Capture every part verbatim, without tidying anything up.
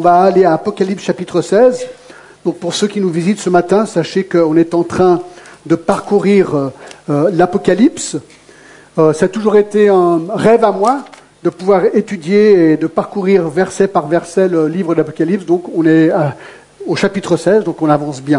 va aller à Apocalypse chapitre seize. Donc pour ceux qui nous visitent ce matin, sachez qu'on est en train de parcourir euh, euh, l'Apocalypse. Euh, ça a toujours été un rêve à moi de pouvoir étudier et de parcourir verset par verset le livre d'Apocalypse. Donc on est à, au chapitre seize, donc on avance bien.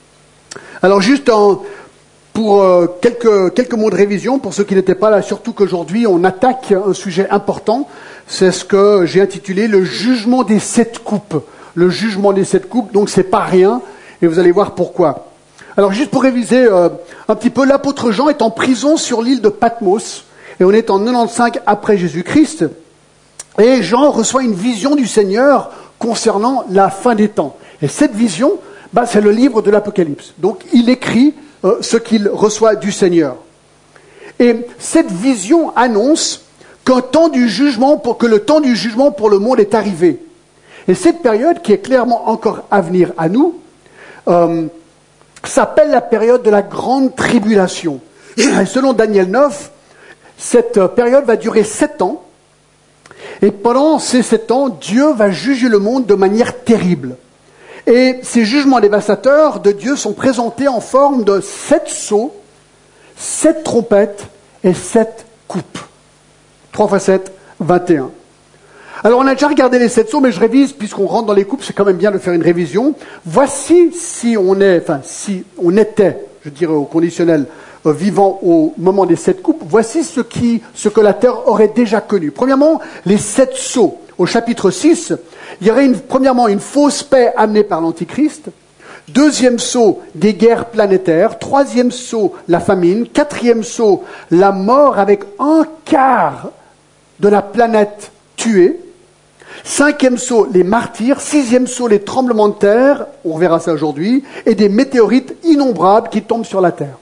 Alors juste en, pour euh, quelques, quelques mots de révision, pour ceux qui n'étaient pas là, surtout qu'aujourd'hui on attaque un sujet important, c'est ce que j'ai intitulé le jugement des sept coupes. Le jugement des sept coupes, donc c'est pas rien, et vous allez voir pourquoi. Alors juste pour réviser euh, un petit peu, l'apôtre Jean est en prison sur l'île de Patmos, et on est en quatre-vingt-quinze après Jésus-Christ, et Jean reçoit une vision du Seigneur concernant la fin des temps. Et cette vision, bah, c'est le livre de l'Apocalypse. Donc il écrit euh, ce qu'il reçoit du Seigneur. Et cette vision annonce qu'un temps du jugement, pour, que le temps du jugement pour le monde est arrivé. Et cette période, qui est clairement encore à venir à nous, euh, s'appelle la période de la grande tribulation. Et selon Daniel neuf, cette période va durer sept ans. Et pendant ces sept ans, Dieu va juger le monde de manière terrible. Et ces jugements dévastateurs de Dieu sont présentés en forme de sept sceaux, sept trompettes et sept coupes. trois fois sept, vingt et un. Alors on a déjà regardé les sept sceaux, mais je révise, puisqu'on rentre dans les coupes, c'est quand même bien de faire une révision. Voici si on est, enfin si on était, je dirais au conditionnel, euh, vivant au moment des sept coupes, voici ce, qui, ce que la terre aurait déjà connu. Premièrement, les sept sceaux. Au chapitre six, il y aurait une, premièrement une fausse paix amenée par l'Antichrist. Deuxième sceau, des guerres planétaires. Troisième sceau, la famine. Quatrième sceau, la mort avec un quart de la planète tuée. Cinquième sceau, les martyrs. Sixième sceau, les tremblements de terre. On reverra ça aujourd'hui. Et des météorites innombrables qui tombent sur la terre.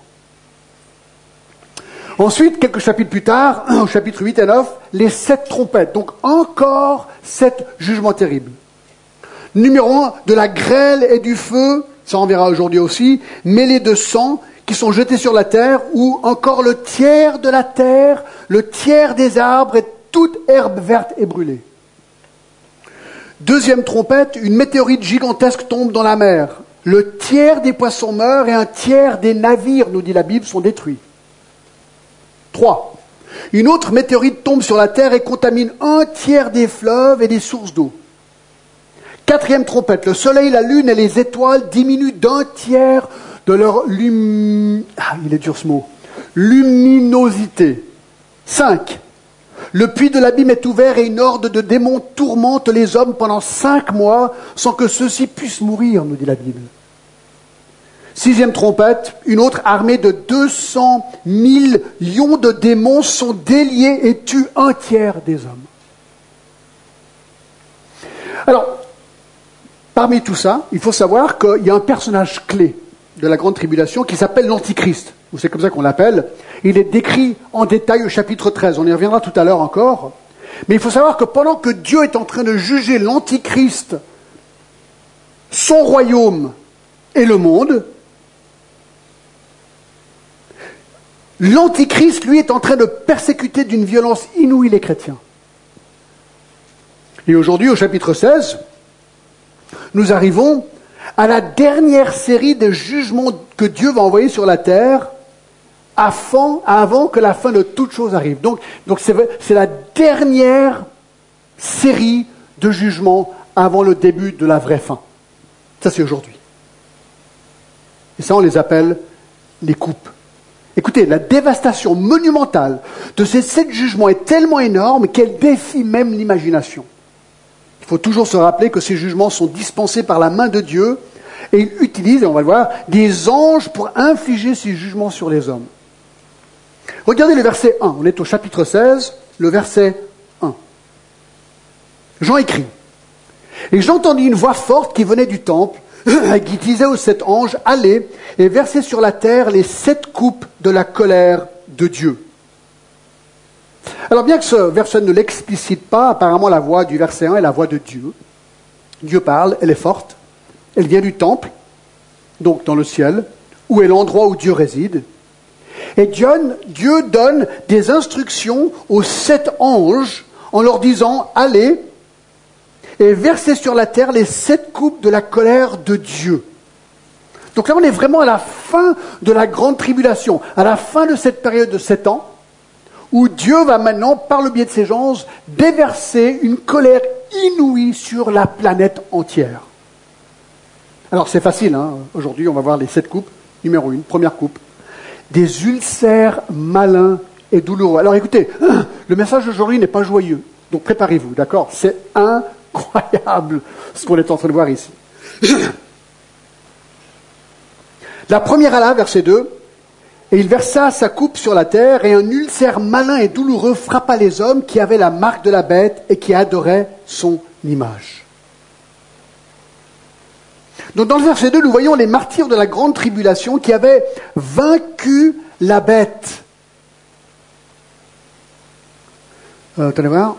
Ensuite, quelques chapitres plus tard, au chapitre huit et neuf, les sept trompettes. Donc encore sept jugements terribles. Numéro un, de la grêle et du feu, ça on verra aujourd'hui aussi, mêlés de sang, qui sont jetés sur la terre, ou encore le tiers de la terre, le tiers des arbres et toute herbe verte est brûlée. Deuxième trompette, une météorite gigantesque tombe dans la mer. Le tiers des poissons meurt et un tiers des navires, nous dit la Bible, sont détruits. Trois. Une autre météorite tombe sur la terre et contamine un tiers des fleuves et des sources d'eau. Quatrième trompette, le soleil, la lune et les étoiles diminuent d'un tiers de leur lum... ah, il est dur ce mot. luminosité. Cinq. Le puits de l'abîme est ouvert et une horde de démons tourmente les hommes pendant cinq mois sans que ceux-ci puissent mourir, nous dit la Bible. Sixième trompette, une autre armée de deux cent mille lions de démons sont déliés et tuent un tiers des hommes. Alors, parmi tout ça, il faut savoir qu'il y a un personnage clé de la grande tribulation qui s'appelle l'Antichrist, ou c'est comme ça qu'on l'appelle. Il est décrit en détail au chapitre treize, on y reviendra tout à l'heure encore. Mais il faut savoir que pendant que Dieu est en train de juger l'Antichrist, son royaume et le monde, l'Antichrist, lui, est en train de persécuter d'une violence inouïe les chrétiens. Et aujourd'hui, au chapitre seize, nous arrivons à la dernière série de jugements que Dieu va envoyer sur la terre avant, avant que la fin de toute chose arrive. Donc, donc c'est, c'est la dernière série de jugements avant le début de la vraie fin. Ça, c'est aujourd'hui. Et ça, on les appelle les coupes. Écoutez, la dévastation monumentale de ces sept jugements est tellement énorme qu'elle défie même l'imagination. Il faut toujours se rappeler que ces jugements sont dispensés par la main de Dieu et il utilise, et on va le voir, des anges pour infliger ces jugements sur les hommes. Regardez le verset un, on est au chapitre seize, le verset un. Jean écrit « Et j'entendis une voix forte qui venait du temple, qui disait aux sept anges, « Allez et versez sur la terre les sept coupes de la colère de Dieu. » Alors bien que ce verset ne l'explicite pas, apparemment la voix du verset un est la voix de Dieu. Dieu parle, elle est forte, elle vient du temple, donc dans le ciel, où est l'endroit où Dieu réside. Et Dieu, Dieu donne des instructions aux sept anges en leur disant « Allez et verser sur la terre les sept coupes de la colère de Dieu. Donc là, on est vraiment à la fin de la grande tribulation, à la fin de cette période de sept ans, où Dieu va maintenant, par le biais de ses anges, déverser une colère inouïe sur la planète entière. Alors c'est facile, hein. Aujourd'hui on va voir les sept coupes. Numéro une, première coupe. Des ulcères malins et douloureux. Alors écoutez, le message d'aujourd'hui n'est pas joyeux, donc préparez-vous, d'accord? C'est incroyable ce qu'on est en train de voir ici. La première Allah, verset deux, et il versa sa coupe sur la terre, et un ulcère malin et douloureux frappa les hommes qui avaient la marque de la bête et qui adoraient son image. Donc dans le verset deux, nous voyons les martyrs de la grande tribulation qui avaient vaincu la bête. Euh, attendez voir.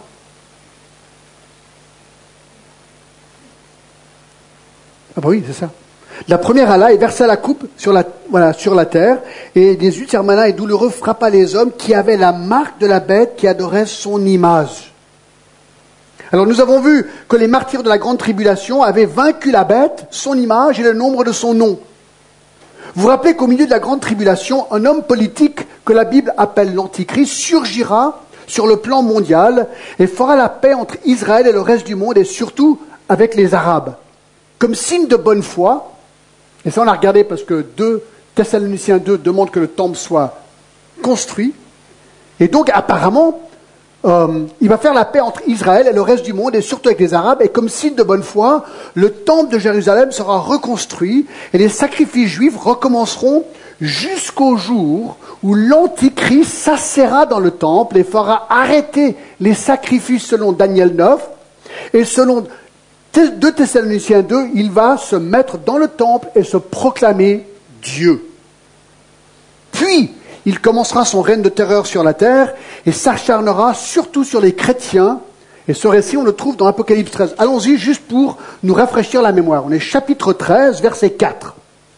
Ah bah oui, c'est ça. La première Allah et versa la coupe sur la, voilà, sur la terre, et des ulcères malins et douloureux frappa les hommes qui avaient la marque de la bête qui adorait son image. Alors nous avons vu que les martyrs de la grande tribulation avaient vaincu la bête, son image et le nombre de son nom. Vous vous rappelez qu'au milieu de la grande tribulation, un homme politique que la Bible appelle l'Antichrist surgira sur le plan mondial et fera la paix entre Israël et le reste du monde et surtout avec les Arabes. Comme signe de bonne foi, et ça on a regardé parce que deux Thessaloniciens deux demande que le temple soit construit, et donc apparemment, Euh, il va faire la paix entre Israël et le reste du monde, et surtout avec les Arabes, et comme signe de bonne foi, le temple de Jérusalem sera reconstruit, et les sacrifices juifs recommenceront jusqu'au jour où l'Antichrist s'assera dans le temple et fera arrêter les sacrifices selon Daniel neuf, et selon deux Thessaloniciens deux, il va se mettre dans le temple et se proclamer Dieu. Puis, il commencera son règne de terreur sur la terre et s'acharnera surtout sur les chrétiens. Et ce récit, on le trouve dans Apocalypse treize. Allons-y juste pour nous rafraîchir la mémoire. On est chapitre treize, verset quatre.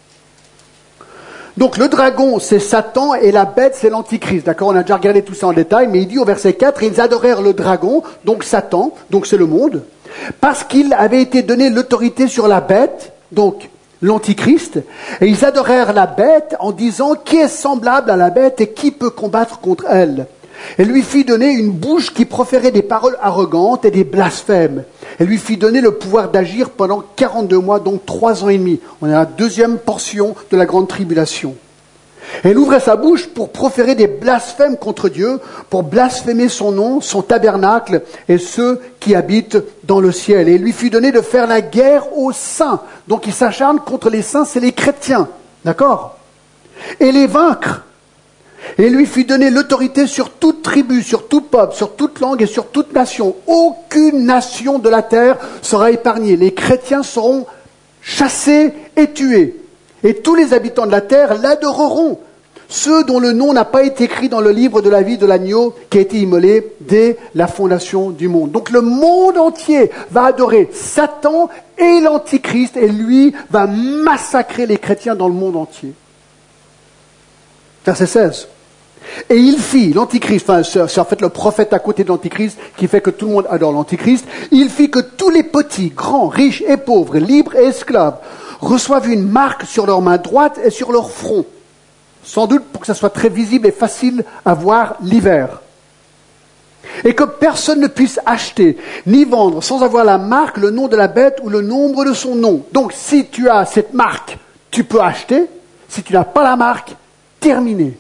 Donc le dragon, c'est Satan, et la bête, c'est l'Antichrist. D'accord, on a déjà regardé tout ça en détail, mais il dit au verset quatre, ils adorèrent le dragon, donc Satan, donc c'est le monde, parce qu'il avait été donné l'autorité sur la bête, donc l'Antichrist, et ils adorèrent la bête en disant qui est semblable à la bête et qui peut combattre contre elle. Elle lui fit donner une bouche qui proférait des paroles arrogantes et des blasphèmes. Elle lui fit donner le pouvoir d'agir pendant quarante-deux mois, donc trois ans et demi. On est à la deuxième portion de la grande tribulation. Elle ouvrait sa bouche pour proférer des blasphèmes contre Dieu, pour blasphémer son nom, son tabernacle et ceux qui habitent dans le ciel. Et il lui fut donné de faire la guerre aux saints. Donc il s'acharne contre les saints, c'est les chrétiens. D'accord ? Et les vaincre. Et il lui fut donné l'autorité sur toute tribu, sur tout peuple, sur toute langue et sur toute nation. Aucune nation de la terre sera épargnée. Les chrétiens seront chassés et tués. Et tous les habitants de la terre l'adoreront, ceux dont le nom n'a pas été écrit dans le livre de la vie de l'agneau qui a été immolé dès la fondation du monde. Donc le monde entier va adorer Satan et l'Antichrist, et lui va massacrer les chrétiens dans le monde entier. Verset seize. Et il fit, l'Antichrist, enfin c'est en fait le prophète à côté de l'Antichrist qui fait que tout le monde adore l'Antichrist, il fit que tous les petits, grands, riches et pauvres, libres et esclaves, reçoivent une marque sur leur main droite et sur leur front, sans doute pour que ça soit très visible et facile à voir l'hiver. Et que personne ne puisse acheter ni vendre sans avoir la marque, le nom de la bête ou le nombre de son nom. Donc si tu as cette marque, tu peux acheter. Si tu n'as pas la marque, terminé.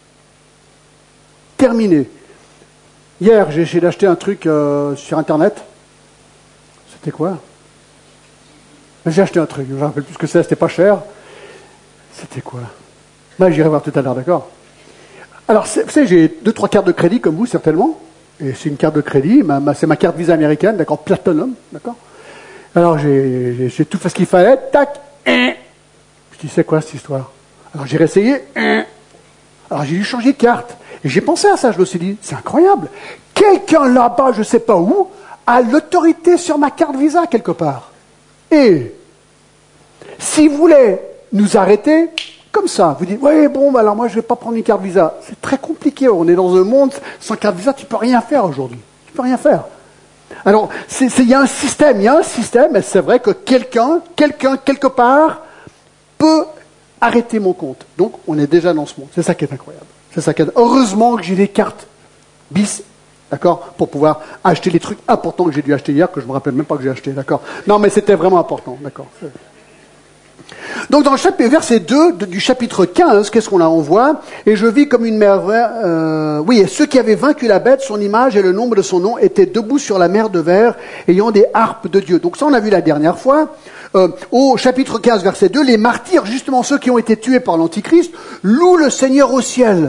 Terminé. Hier, j'ai essayé d'acheter un truc euh, sur Internet. C'était quoi ? J'ai acheté un truc, je ne me rappelle plus ce que c'est, c'était pas cher. C'était quoi ? Ben, j'irai voir tout à l'heure, d'accord ? Alors, vous savez, j'ai deux, trois cartes de crédit comme vous, certainement. Et c'est une carte de crédit, ma, ma, c'est ma carte Visa américaine, d'accord, Platinum, d'accord ? Alors, j'ai, j'ai, j'ai tout fait ce qu'il fallait, tac, hein. Je dis, c'est quoi cette histoire ? Alors, j'ai réessayé, hein. Alors, j'ai dû changer de carte. Et j'ai pensé à ça, je me suis dit, c'est incroyable. Quelqu'un là-bas, je ne sais pas où, a l'autorité sur ma carte Visa, quelque part. Et s'il voulait nous arrêter, comme ça, vous dites, oui, bon, bah alors moi je ne vais pas prendre une carte Visa. C'est très compliqué, on est dans un monde, sans carte Visa, tu ne peux rien faire aujourd'hui. Tu ne peux rien faire. Alors, il y a un système, il y a un système, et c'est vrai que quelqu'un, quelqu'un, quelque part, peut arrêter mon compte. Donc, on est déjà dans ce monde. C'est ça qui est incroyable. C'est ça qui est... Heureusement que j'ai des cartes bis, d'accord, pour pouvoir acheter les trucs importants que j'ai dû acheter hier, que je me rappelle même pas que j'ai acheté, d'accord. Non, mais c'était vraiment important, d'accord. Donc, dans le chapitre, verset deux du chapitre quinze, qu'est-ce qu'on a? On voit, et je vis comme une merveille, euh, oui, et ceux qui avaient vaincu la bête, son image et le nombre de son nom, étaient debout sur la mer de verre, ayant des harpes de Dieu. Donc ça, on a vu la dernière fois. Euh, au chapitre quinze, verset deux, les martyrs, justement ceux qui ont été tués par l'Antichrist, louent le Seigneur au ciel.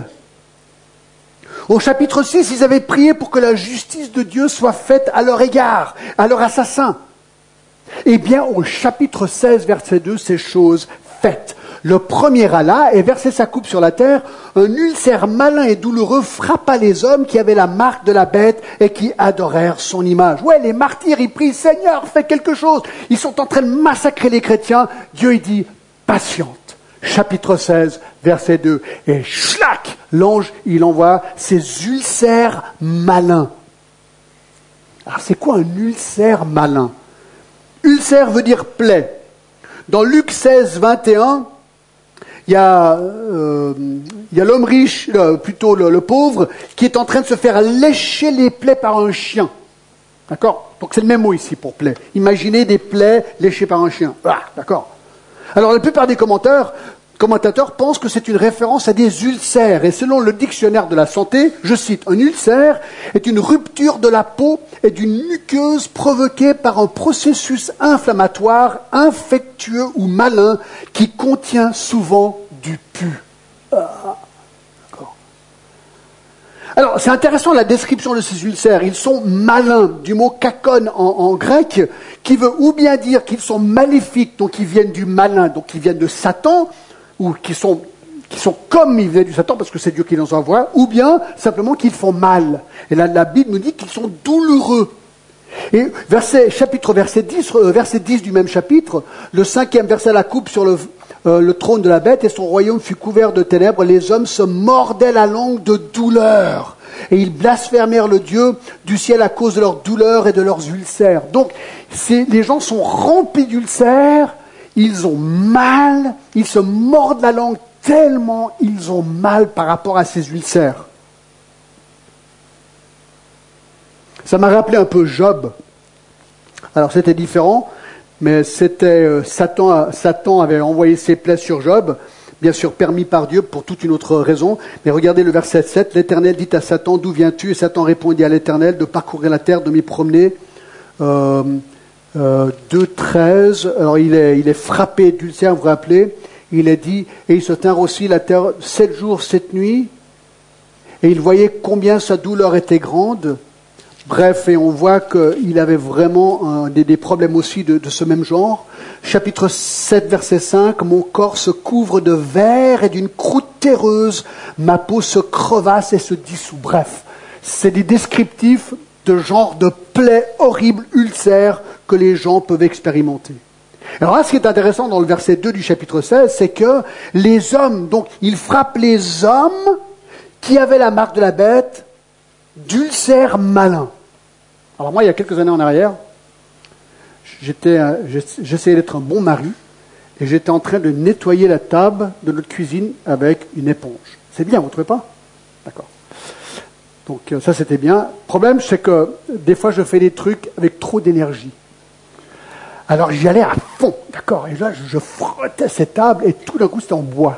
Au chapitre six, ils avaient prié pour que la justice de Dieu soit faite à leur égard, à leur assassin. Eh bien, au chapitre seize, verset deux, ces choses faites. Le premier Allah, et versait sa coupe sur la terre, un ulcère malin et douloureux frappa les hommes qui avaient la marque de la bête et qui adorèrent son image. Ouais, les martyrs, ils prient, Seigneur, fais quelque chose. Ils sont en train de massacrer les chrétiens. Dieu, il dit, patiente. Chapitre seize, verset deux. Et schlac, l'ange, il envoie ses ulcères malins. Alors, c'est quoi un ulcère malin? Ulcère veut dire plaie. Dans Luc seize, vingt et un, il y a, euh, il y a l'homme riche, euh, plutôt le, le pauvre, qui est en train de se faire lécher les plaies par un chien. D'accord? Donc c'est le même mot ici pour plaie. Imaginez des plaies léchées par un chien. Ah, d'accord. Alors la plupart des commentateurs, commentateurs pensent que c'est une référence à des ulcères. Et selon le dictionnaire de la santé, je cite, un ulcère est une rupture de la peau et d'une muqueuse provoquée par un processus inflammatoire, infectieux ou malin qui contient souvent du pus. Ah, d'accord. Alors, c'est intéressant la description de ces ulcères. Ils sont malins, du mot kakon en, en grec, qui veut ou bien dire qu'ils sont maléfiques, donc ils viennent du malin, donc ils viennent de Satan, ou qui sont, qui sont comme ils viennent du Satan, parce que c'est Dieu qui les envoie, ou bien simplement qu'ils font mal. Et là, la Bible nous dit qu'ils sont douloureux. Et verset, chapitre verset dix, euh, verset dix du même chapitre, le cinquième verset, la coupe sur le, euh, le trône de la bête, et son royaume fut couvert de ténèbres, les hommes se mordaient la langue de douleur, et ils blasphémèrent le Dieu du ciel à cause de leurs douleurs et de leurs ulcères. Donc, c'est, les gens sont remplis d'ulcères, ils ont mal, ils se mordent la langue tellement ils ont mal par rapport à ces ulcères. Ça m'a rappelé un peu Job. Alors c'était différent, mais c'était euh, Satan, Satan avait envoyé ses plaies sur Job, bien sûr permis par Dieu pour toute une autre raison. Mais regardez le verset sept, l'Éternel dit à Satan, d'où viens-tu? Et Satan répondit à l'Éternel, de parcourir la terre, de m'y promener. Euh, euh, deux treize, alors il est, il est frappé d'ulcère, vous vous rappelez, il est dit, et il se tinrent aussi la terre sept jours, sept nuits, et il voyait combien sa douleur était grande. Bref, et on voit qu'il avait vraiment euh, des, des problèmes aussi de, de ce même genre. Chapitre sept, verset cinq, « Mon corps se couvre de verre et d'une croûte terreuse, ma peau se crevasse et se dissout. » Bref, c'est des descriptifs de genre de plaies horribles, ulcères, que les gens peuvent expérimenter. Alors là, ce qui est intéressant dans le verset deux du chapitre seize, c'est que les hommes, donc, ils frappent les hommes qui avaient la marque de la bête, d'ulcères malins. Alors moi, il y a quelques années en arrière, j'étais, j'essayais d'être un bon mari et j'étais en train de nettoyer la table de notre cuisine avec une éponge. C'est bien, vous ne trouvez pas? D'accord. Donc ça, c'était bien. Le problème, c'est que des fois, je fais des trucs avec trop d'énergie. Alors j'y allais à fond, d'accord? Et là, je frottais cette table et tout d'un coup, c'était en bois.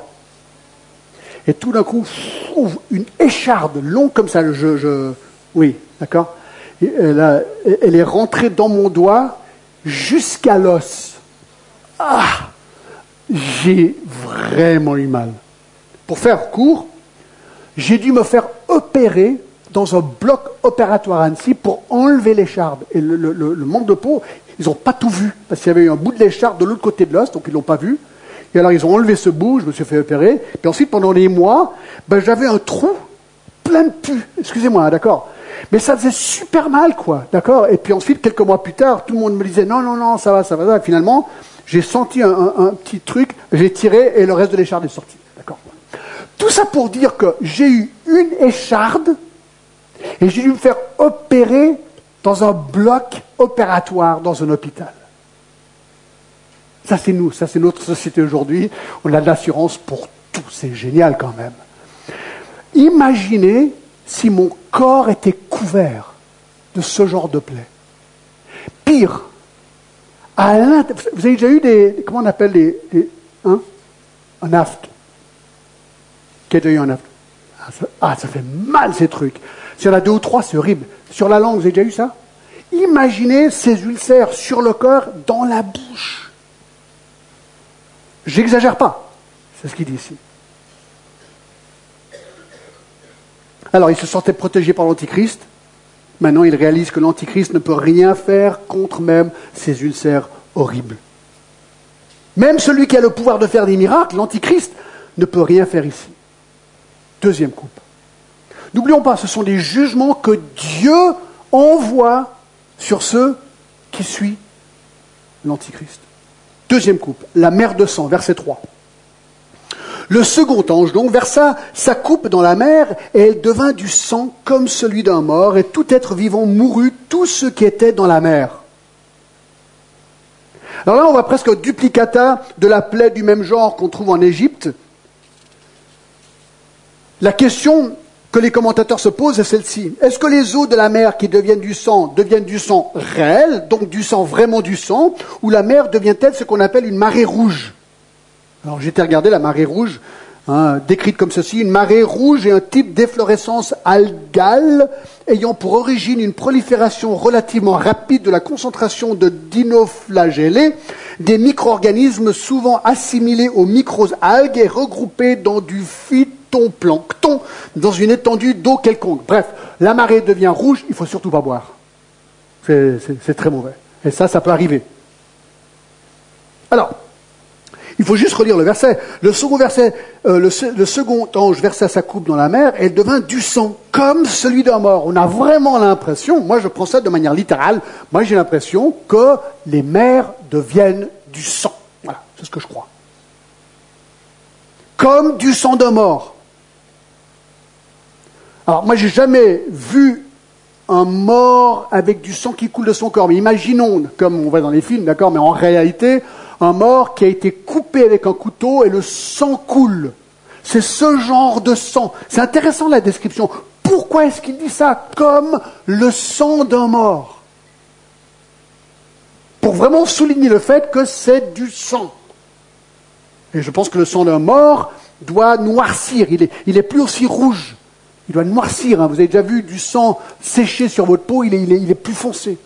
Et tout d'un coup, une écharde longue comme ça, je, je, oui, d'accord? Et elle, a, elle est rentrée dans mon doigt jusqu'à l'os. Ah! J'ai vraiment eu mal. Pour faire court, j'ai dû me faire opérer dans un bloc opératoire à Annecy pour enlever l'écharde. Et le, le, le, le manque de peau, ils n'ont pas tout vu, parce qu'il y avait eu un bout de l'écharde de l'autre côté de l'os, donc ils ne l'ont pas vu. Et alors, ils ont enlevé ce bout, je me suis fait opérer. Puis ensuite, pendant des mois, ben, j'avais un trou plein de pus. Excusez-moi, d'accord? Mais ça faisait super mal, quoi, d'accord? Et puis ensuite, quelques mois plus tard, tout le monde me disait, non, non, non, ça va, ça va, ça va. Et finalement, j'ai senti un, un, un petit truc, j'ai tiré et le reste de l'écharde est sorti, d'accord? Tout ça pour dire que j'ai eu une écharde et j'ai dû me faire opérer dans un bloc opératoire dans un hôpital. Ça, c'est nous, ça, c'est notre société aujourd'hui. On a de l'assurance pour tout, c'est génial quand même. Imaginez si mon corps était couvert de ce genre de plaies. Pire, à vous avez déjà eu des, comment on appelle les, les hein, un aft. Qui a déjà eu un aft? Ah ça, ah, ça fait mal ces trucs. S'il y en a deux ou trois, c'est horrible. Sur la langue, vous avez déjà eu ça? Imaginez ces ulcères sur le corps, dans la bouche. J'exagère pas, c'est ce qu'il dit ici. Alors, il se sentait protégé par l'Antichrist. Maintenant, il réalise que l'Antichrist ne peut rien faire contre même ces ulcères horribles. Même celui qui a le pouvoir de faire des miracles, l'Antichrist, ne peut rien faire ici. Deuxième coupe. N'oublions pas, ce sont des jugements que Dieu envoie sur ceux qui suivent l'Antichrist. Deuxième coupe, la mer de sang, verset trois. Le second ange, donc, versa sa coupe dans la mer, et elle devint du sang comme celui d'un mort, et tout être vivant mourut, tous ceux qui étaient dans la mer. Alors là, on voit presque un duplicata de la plaie du même genre qu'on trouve en Égypte. La question que les commentateurs se posent est celle-ci. Est-ce que les eaux de la mer qui deviennent du sang deviennent du sang réel, donc du sang, vraiment du sang, ou la mer devient-elle ce qu'on appelle une marée rouge? Alors j'ai été regarder la marée rouge, hein, décrite comme ceci. Une marée rouge est un type d'efflorescence algale ayant pour origine une prolifération relativement rapide de la concentration de dinoflagellés, des micro-organismes souvent assimilés aux micro-algues et regroupés dans du phytoplancton, dans une étendue d'eau quelconque. Bref, la marée devient rouge, il ne faut surtout pas boire. C'est, c'est, c'est très mauvais. Et ça, ça peut arriver. Alors, il faut juste relire le verset. Le second verset, euh, le, le second ange versa sa coupe dans la mer, et elle devint du sang, comme celui d'un mort. On a vraiment l'impression, moi je prends ça de manière littérale, moi j'ai l'impression que les mers deviennent du sang. Voilà, c'est ce que je crois. Comme du sang d'un mort. Alors moi j'ai jamais vu un mort avec du sang qui coule de son corps. Mais imaginons, comme on voit dans les films, d'accord, mais en réalité, un mort qui a été coupé avec un couteau et le sang coule. C'est ce genre de sang. C'est intéressant la description. Pourquoi est-ce qu'il dit ça? Comme le sang d'un mort. Pour vraiment souligner le fait que c'est du sang. Et je pense que le sang d'un mort doit noircir. Il est, il est plus aussi rouge. Il doit noircir. Hein. Vous avez déjà vu du sang séché sur votre peau, il est, il est, il est plus foncé.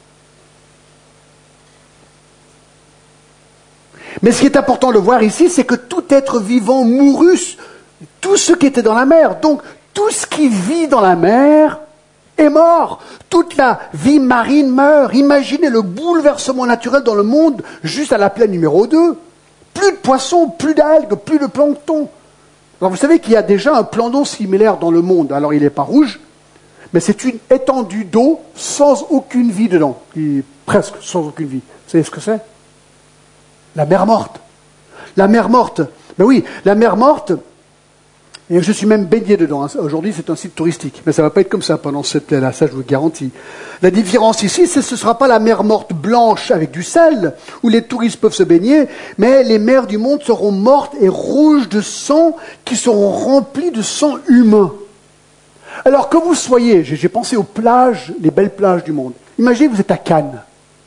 Mais ce qui est important de voir ici, c'est que tout être vivant mourut, tout ce qui était dans la mer. Donc, tout ce qui vit dans la mer est mort. Toute la vie marine meurt. Imaginez le bouleversement naturel dans le monde juste à la plaine numéro deux. Plus de poissons, plus d'algues, plus de plancton. Alors, vous savez qu'il y a déjà un plan d'eau similaire dans le monde. Alors, il n'est pas rouge, mais c'est une étendue d'eau sans aucune vie dedans. Et presque sans aucune vie. Vous savez ce que c'est? La mer morte. La mer morte. Ben oui, la mer morte, et je suis même baigné dedans. Aujourd'hui, c'est un site touristique. Mais ça ne va pas être comme ça pendant cette plaie-là, ça je vous le garantis. La différence ici, c'est que ce ne sera pas la mer morte blanche avec du sel, où les touristes peuvent se baigner, mais les mers du monde seront mortes et rouges de sang, qui seront remplies de sang humain. Alors que vous soyez, j'ai pensé aux plages, les belles plages du monde. Imaginez que vous êtes à Cannes,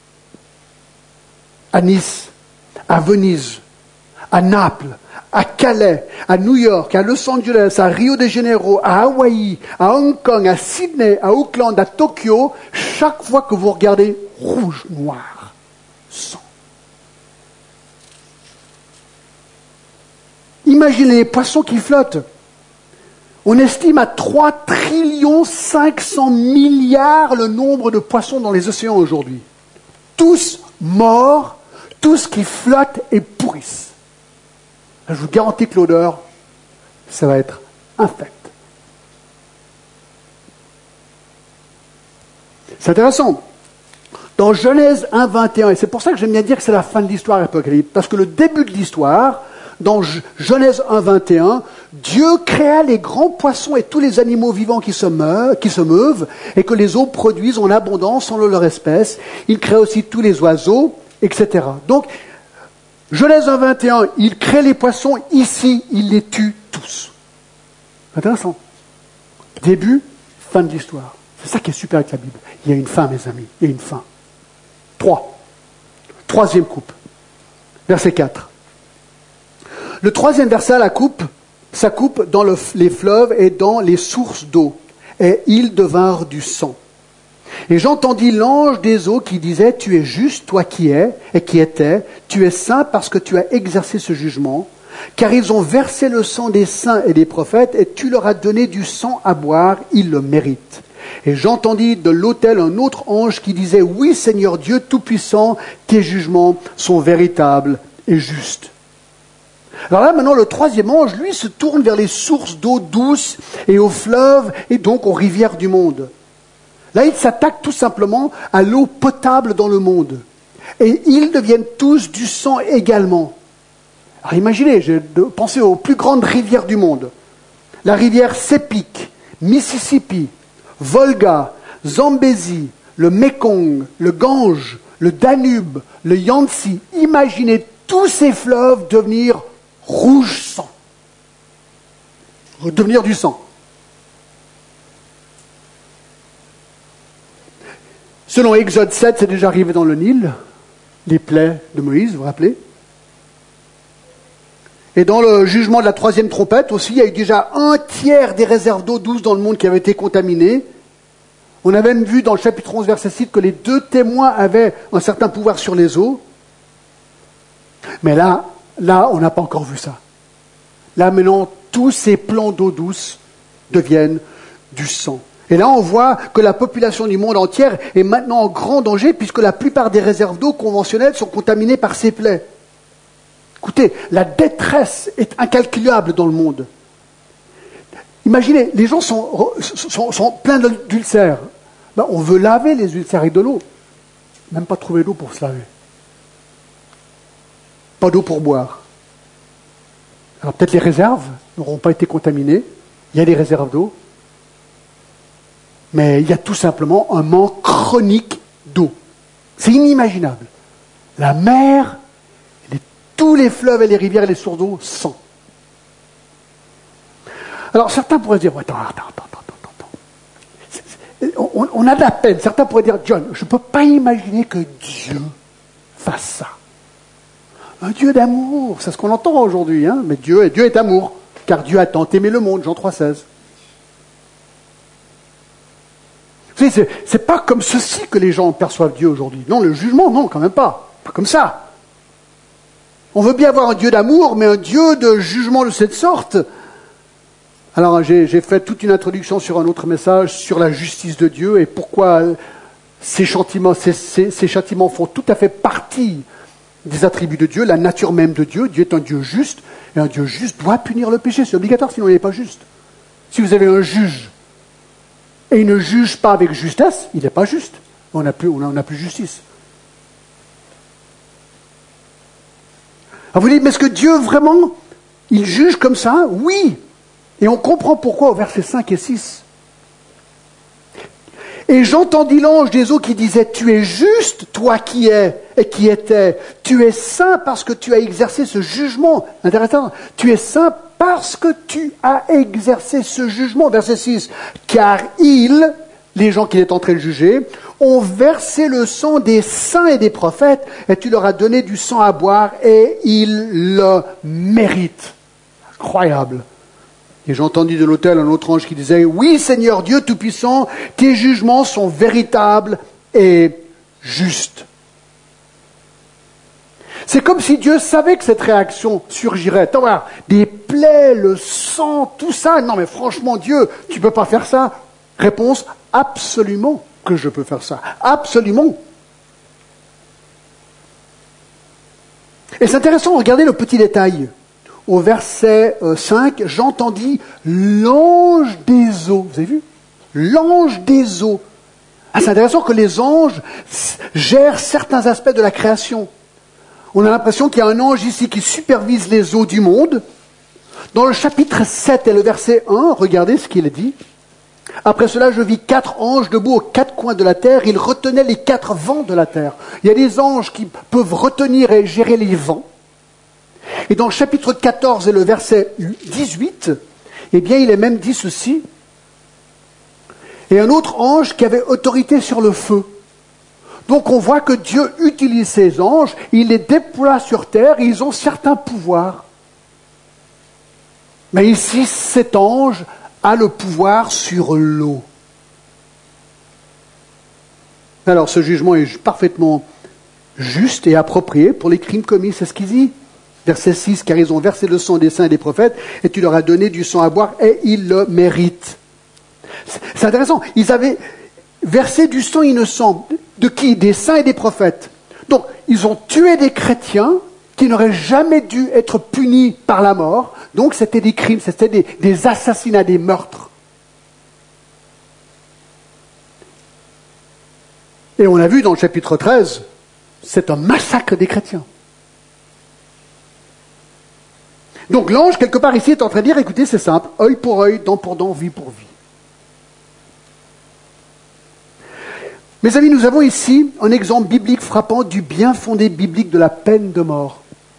à Nice, à Venise, à Naples, à Calais, à New York, à Los Angeles, à Rio de Janeiro, à Hawaï, à Hong Kong, à Sydney, à Auckland, à Tokyo, chaque fois que vous regardez, rouge, noir, sang. Imaginez les poissons qui flottent. On estime à trois trillions cinq cents milliards le nombre de poissons dans les océans aujourd'hui. Tous morts, tous qui flottent et pourrissent. Je vous garantis que l'odeur, ça va être infect. C'est intéressant. Dans Genèse un, vingt et un, et c'est pour ça que j'aime bien dire que c'est la fin de l'histoire apocalyptique, parce que le début de l'histoire dans Genèse un, vingt et un, Dieu créa les grands poissons et tous les animaux vivants qui se, meuvent, qui se meuvent et que les eaux produisent en abondance selon leur espèce. Il créa aussi tous les oiseaux, et cetera. Donc, Genèse un, vingt et un, il crée les poissons, ici, il les tue tous. Intéressant. Début, fin de l'histoire. C'est ça qui est super avec la Bible. Il y a une fin, mes amis, il y a une fin. Trois. Troisième coupe. Verset quatre. Le troisième verset, la coupe, ça coupe dans le, les fleuves et dans les sources d'eau. Et ils devinrent du sang. Et j'entendis l'ange des eaux qui disait, tu es juste, toi qui es, et qui étais, tu es saint parce que tu as exercé ce jugement, car ils ont versé le sang des saints et des prophètes, et tu leur as donné du sang à boire, ils le méritent. Et j'entendis de l'autel un autre ange qui disait, oui Seigneur Dieu Tout-Puissant, tes jugements sont véritables et justes. Alors là, maintenant, le troisième ange, lui, se tourne vers les sources d'eau douce et aux fleuves et donc aux rivières du monde. Là, il s'attaque tout simplement à l'eau potable dans le monde. Et ils deviennent tous du sang également. Alors imaginez, j'ai pensé aux plus grandes rivières du monde. La rivière Sepik, Mississippi, Volga, Zambézie, le Mekong, le Gange, le Danube, le Yangtze. Imaginez tous ces fleuves devenir rouge sang. Devenir du sang. Selon Exode sept, c'est déjà arrivé dans le Nil, les plaies de Moïse, vous vous rappelez? Et dans le jugement de la troisième trompette aussi, il y a eu déjà un tiers des réserves d'eau douce dans le monde qui avaient été contaminées. On a même vu dans le chapitre onze, verset six, que les deux témoins avaient un certain pouvoir sur les eaux. Mais là, là, on n'a pas encore vu ça. Là, maintenant, tous ces plans d'eau douce deviennent du sang. Et là, on voit que la population du monde entière est maintenant en grand danger puisque la plupart des réserves d'eau conventionnelles sont contaminées par ces plaies. Écoutez, la détresse est incalculable dans le monde. Imaginez, les gens sont, sont, sont pleins d'ulcères. Ben, on veut laver les ulcères avec de l'eau. Même pas trouver d'eau pour se laver. Pas d'eau pour boire. Alors peut-être les réserves n'auront pas été contaminées. Il y a des réserves d'eau. Mais il y a tout simplement un manque chronique d'eau. C'est inimaginable. La mer, les, tous les fleuves et les rivières et les sources d'eau, sang. Alors certains pourraient dire, attends, attends, attends, attends, attends. C'est, c'est, on, on a de la peine. Certains pourraient dire, John, je ne peux pas imaginer que Dieu fasse ça. Un Dieu d'amour, c'est ce qu'on entend aujourd'hui, hein, mais Dieu, Dieu est amour, car Dieu a tant aimé le monde, Jean trois seize. Vous savez, c'est, c'est pas comme ceci que les gens perçoivent Dieu aujourd'hui. Non, le jugement, non, quand même pas. Pas comme ça. On veut bien avoir un Dieu d'amour, mais un Dieu de jugement de cette sorte. Alors, j'ai, j'ai fait toute une introduction sur un autre message sur la justice de Dieu et pourquoi ces châtiments, ces, ces, ces châtiments font tout à fait partie des attributs de Dieu, la nature même de Dieu. Dieu est un Dieu juste, et un Dieu juste doit punir le péché. C'est obligatoire, sinon il n'est pas juste. Si vous avez un juge, et il ne juge pas avec justesse, il n'est pas juste. On n'a plus, on n'a plus justice. Alors vous dites, mais est-ce que Dieu vraiment, il juge comme ça? Oui. Et on comprend pourquoi au verset cinq et six. Et j'entendis l'ange des eaux qui disait, tu es juste, toi qui es et qui étais. Tu es saint parce que tu as exercé ce jugement. Intéressant. Tu es saint parce que tu as exercé ce jugement. Verset six. Car ils, les gens qu'il est en train de juger, ont versé le sang des saints et des prophètes et tu leur as donné du sang à boire et ils le méritent. Incroyable. Et j'ai entendu de l'autel un autre ange qui disait, oui Seigneur Dieu Tout-Puissant, tes jugements sont véritables et justes. C'est comme si Dieu savait que cette réaction surgirait. Attends, voilà, des plaies, le sang, tout ça. Non mais franchement Dieu, tu ne peux pas faire ça. Réponse, absolument que je peux faire ça. Absolument. Et c'est intéressant, regardez le petit détail. Au verset cinq, j'entendis l'ange des eaux. Vous avez vu? L'ange des eaux. Ah, c'est intéressant que les anges gèrent certains aspects de la création. On a l'impression qu'il y a un ange ici qui supervise les eaux du monde. Dans le chapitre sept et le verset un, regardez ce qu'il dit. Après cela, je vis quatre anges debout aux quatre coins de la terre. Ils retenaient les quatre vents de la terre. Il y a des anges qui peuvent retenir et gérer les vents. Et dans le chapitre quatorze et le verset dix-huit, eh bien, il est même dit ceci. Et un autre ange qui avait autorité sur le feu. Donc on voit que Dieu utilise ces anges, il les déploie sur terre et ils ont certains pouvoirs. Mais ici, cet ange a le pouvoir sur l'eau. Alors ce jugement est parfaitement juste et approprié pour les crimes commis, c'est ce qu'il dit. Verset six, car ils ont versé le sang des saints et des prophètes, et tu leur as donné du sang à boire, et ils le méritent. C'est intéressant, ils avaient versé du sang innocent. De qui? Des saints et des prophètes. Donc, ils ont tué des chrétiens qui n'auraient jamais dû être punis par la mort. Donc, c'était des crimes, c'était des, des assassinats, des meurtres. Et on a vu dans le chapitre treize, c'est un massacre des chrétiens. Donc l'ange, quelque part ici, est en train de dire, écoutez, c'est simple, œil pour œil, dent pour dent, vie pour vie. Mes amis, nous avons ici un exemple biblique frappant du bien fondé biblique de la peine de mort.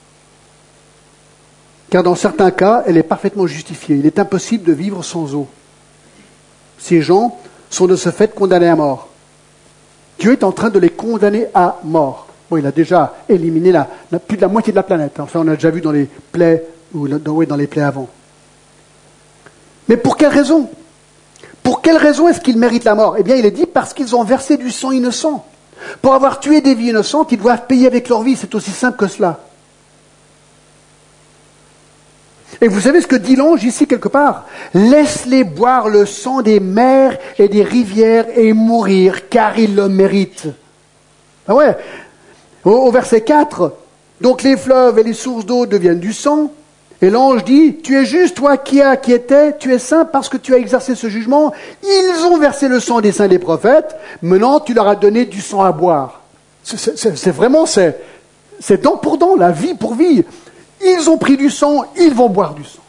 Car dans certains cas, elle est parfaitement justifiée. Il est impossible de vivre sans eau. Ces gens sont de ce fait condamnés à mort. Dieu est en train de les condamner à mort. Bon, il a déjà éliminé la, la, plus de la moitié de la planète. Enfin, on a déjà vu dans les plaies, ou dans, oui, dans les plaies avant. Mais pour quelle raison? Pour quelle raison est-ce qu'ils méritent la mort? Eh bien, il est dit parce qu'ils ont versé du sang innocent. Pour avoir tué des vies innocentes, ils doivent payer avec leur vie. C'est aussi simple que cela. Et vous savez ce que dit l'ange ici quelque part? Laisse-les boire le sang des mers et des rivières et mourir, car ils le méritent. Ah ouais. Au, au verset quatre, donc les fleuves et les sources d'eau deviennent du sang. Et l'ange dit, tu es juste, toi qui as, qui étais, tu es saint parce que tu as exercé ce jugement. Ils ont versé le sang des saints et des prophètes. Maintenant, tu leur as donné du sang à boire. C'est, c'est, c'est vraiment, c'est, c'est dent pour dent, la vie pour vie. Ils ont pris du sang, ils vont boire du sang.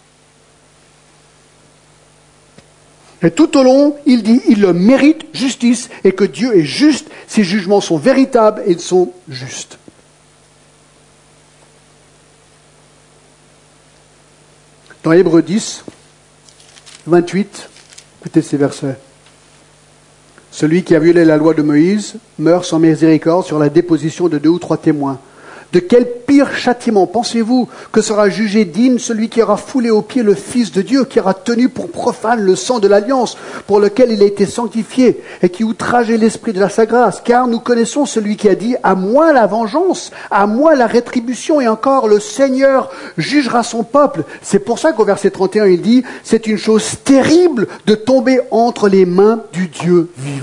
Et tout au long, il dit, il le mérite justice et que Dieu est juste. Ses jugements sont véritables et ils sont justes. Dans Hébreux dix, vingt-huit, écoutez ces versets. Celui qui a violé la loi de Moïse meurt sans miséricorde sur la déposition de deux ou trois témoins. De quel pire châtiment pensez-vous que sera jugé digne celui qui aura foulé aux pieds le Fils de Dieu, qui aura tenu pour profane le sang de l'alliance pour lequel il a été sanctifié et qui outrageait l'esprit de sa grâce? Car nous connaissons celui qui a dit « À moi la vengeance, à moi la rétribution et encore le Seigneur jugera son peuple ». C'est pour ça qu'au verset trente et un il dit « C'est une chose terrible de tomber entre les mains du Dieu vivant ».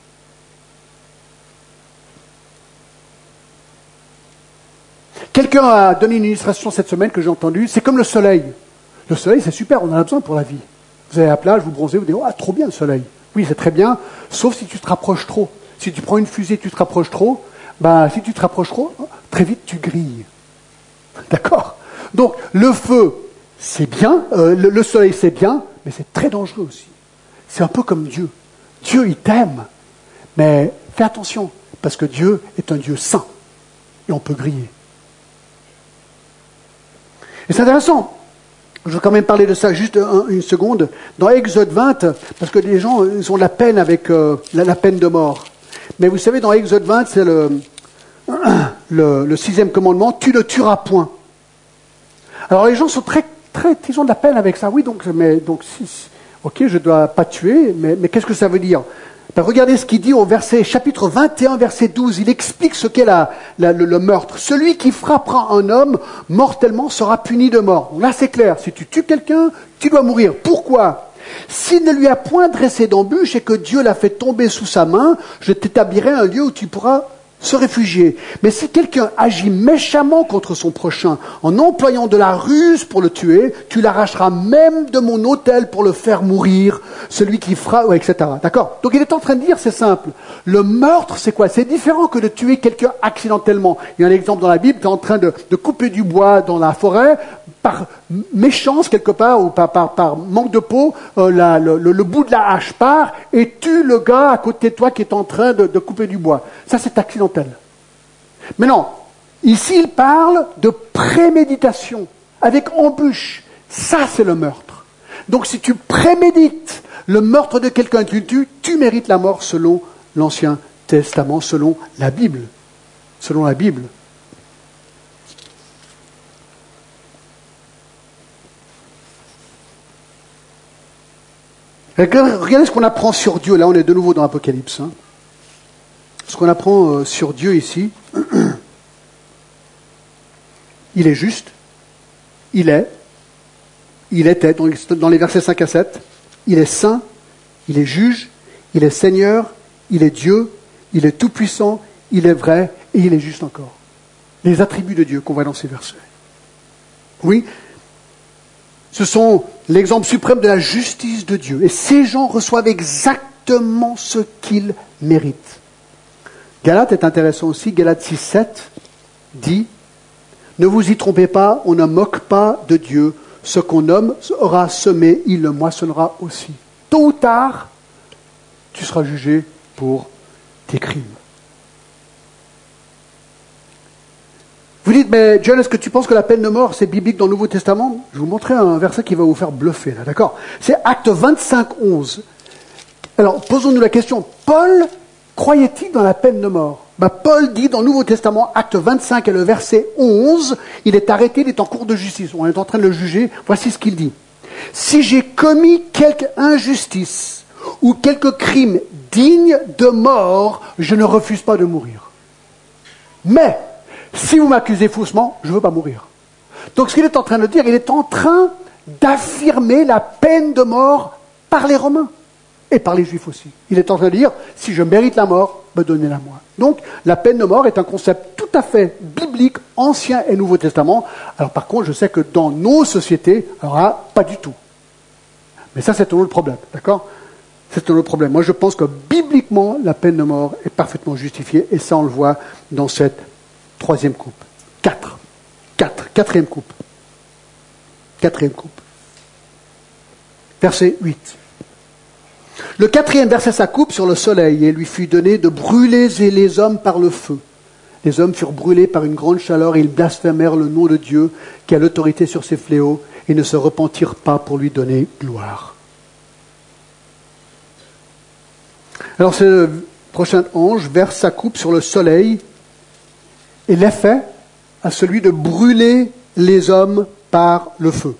Quelqu'un a donné une illustration cette semaine que j'ai entendue, c'est comme le soleil. Le soleil, c'est super, on en a besoin pour la vie. Vous allez à la plage, vous bronzez, vous dites « Ah, trop bien le soleil ». Oui, c'est très bien, sauf si tu te rapproches trop. Si tu prends une fusée, tu te rapproches trop, ben, si tu te rapproches trop, très vite tu grilles. D'accord? Donc, le feu, c'est bien, euh, le, le soleil, c'est bien, mais c'est très dangereux aussi. C'est un peu comme Dieu. Dieu, il t'aime, mais fais attention, parce que Dieu est un Dieu saint, et on peut griller. Et c'est intéressant, je veux quand même parler de ça juste un, une seconde. Dans Exode vingt, parce que les gens ils ont de la peine avec euh, la, la peine de mort. Mais vous savez, dans Exode vingt, c'est le, le, le sixième commandement, tu ne tueras point. Alors les gens sont très, très, ils ont de la peine avec ça. Oui, donc, mais, donc si, ok, je ne dois pas tuer, mais, mais qu'est-ce que ça veut dire? Ben, regardez ce qu'il dit au verset, chapitre vingt et un, verset douze. Il explique ce qu'est la, la, le, le meurtre. Celui qui frappera un homme mortellement sera puni de mort. Là, c'est clair. Si tu tues quelqu'un, tu dois mourir. Pourquoi? S'il ne lui a point dressé d'embûche et que Dieu l'a fait tomber sous sa main, je t'établirai un lieu où tu pourras se réfugier. Mais si quelqu'un agit méchamment contre son prochain, en employant de la ruse pour le tuer, tu l'arracheras même de mon autel pour le faire mourir, celui qui fera, ouais, et cetera. D'accord? Donc il est en train de dire, c'est simple, le meurtre, c'est quoi? C'est différent que de tuer quelqu'un accidentellement. Il y a un exemple dans la Bible, tu es en train de, de couper du bois dans la forêt, par méchance quelque part, ou par, par, par manque de peau, euh, la, le, le, le bout de la hache part et tue le gars à côté de toi qui est en train de, de couper du bois. Ça, c'est accidentel. Mais non, ici, il parle de préméditation, avec embûche. Ça, c'est le meurtre. Donc, si tu prémédites le meurtre de quelqu'un que tu tues, tu mérites la mort selon l'Ancien Testament, selon la Bible. Selon la Bible. Regardez ce qu'on apprend sur Dieu. Là, on est de nouveau dans l'Apocalypse. Hein. Ce qu'on apprend euh, sur Dieu ici, il est juste, il est, il était, dans les versets cinq à sept, il est saint, il est juge, il est Seigneur, il est Dieu, il est tout-puissant, il est vrai et il est juste encore. Les attributs de Dieu qu'on voit dans ces versets. Oui, ce sont l'exemple suprême de la justice de Dieu. Et ces gens reçoivent exactement ce qu'ils méritent. Galates est intéressant aussi. Galates six sept dit « Ne vous y trompez pas, on ne moque pas de Dieu. Ce qu'on nomme aura semé, il le moissonnera aussi. Tôt ou tard, tu seras jugé pour tes crimes. » Vous dites, mais John, est-ce que tu penses que la peine de mort, c'est biblique dans le Nouveau Testament? Je vais vous montrer un verset qui va vous faire bluffer, là, d'accord? C'est Acte vingt-cinq onze. Alors, posons-nous la question, Paul croyait-il dans la peine de mort? Ben, Paul dit dans le Nouveau Testament, Acte vingt-cinq et le verset onze, il est arrêté, il est en cours de justice. On est en train de le juger. Voici ce qu'il dit. « Si j'ai commis quelque injustice ou quelque crime digne de mort, je ne refuse pas de mourir. Mais... si vous m'accusez faussement, je ne veux pas mourir. » Donc ce qu'il est en train de dire, il est en train d'affirmer la peine de mort par les Romains et par les Juifs aussi. Il est en train de dire, si je mérite la mort, me donnez-la moi. Donc la peine de mort est un concept tout à fait biblique, Ancien et Nouveau Testament. Alors par contre, je sais que dans nos sociétés, alors là, pas du tout. Mais ça, c'est un autre problème, d'accord? C'est un autre problème. Moi, je pense que bibliquement, la peine de mort est parfaitement justifiée et ça, on le voit dans cette troisième coupe. Quatre. Quatre. Quatrième coupe. Quatrième coupe. Verset huit. Le quatrième versait sa coupe sur le soleil et lui fut donné de brûler les hommes par le feu. Les hommes furent brûlés par une grande chaleur et ils blasphémèrent le nom de Dieu qui a l'autorité sur ces fléaux et ne se repentirent pas pour lui donner gloire. Alors c'est le prochain ange verse sa coupe sur le soleil. Et l'effet à celui de brûler les hommes par le feu.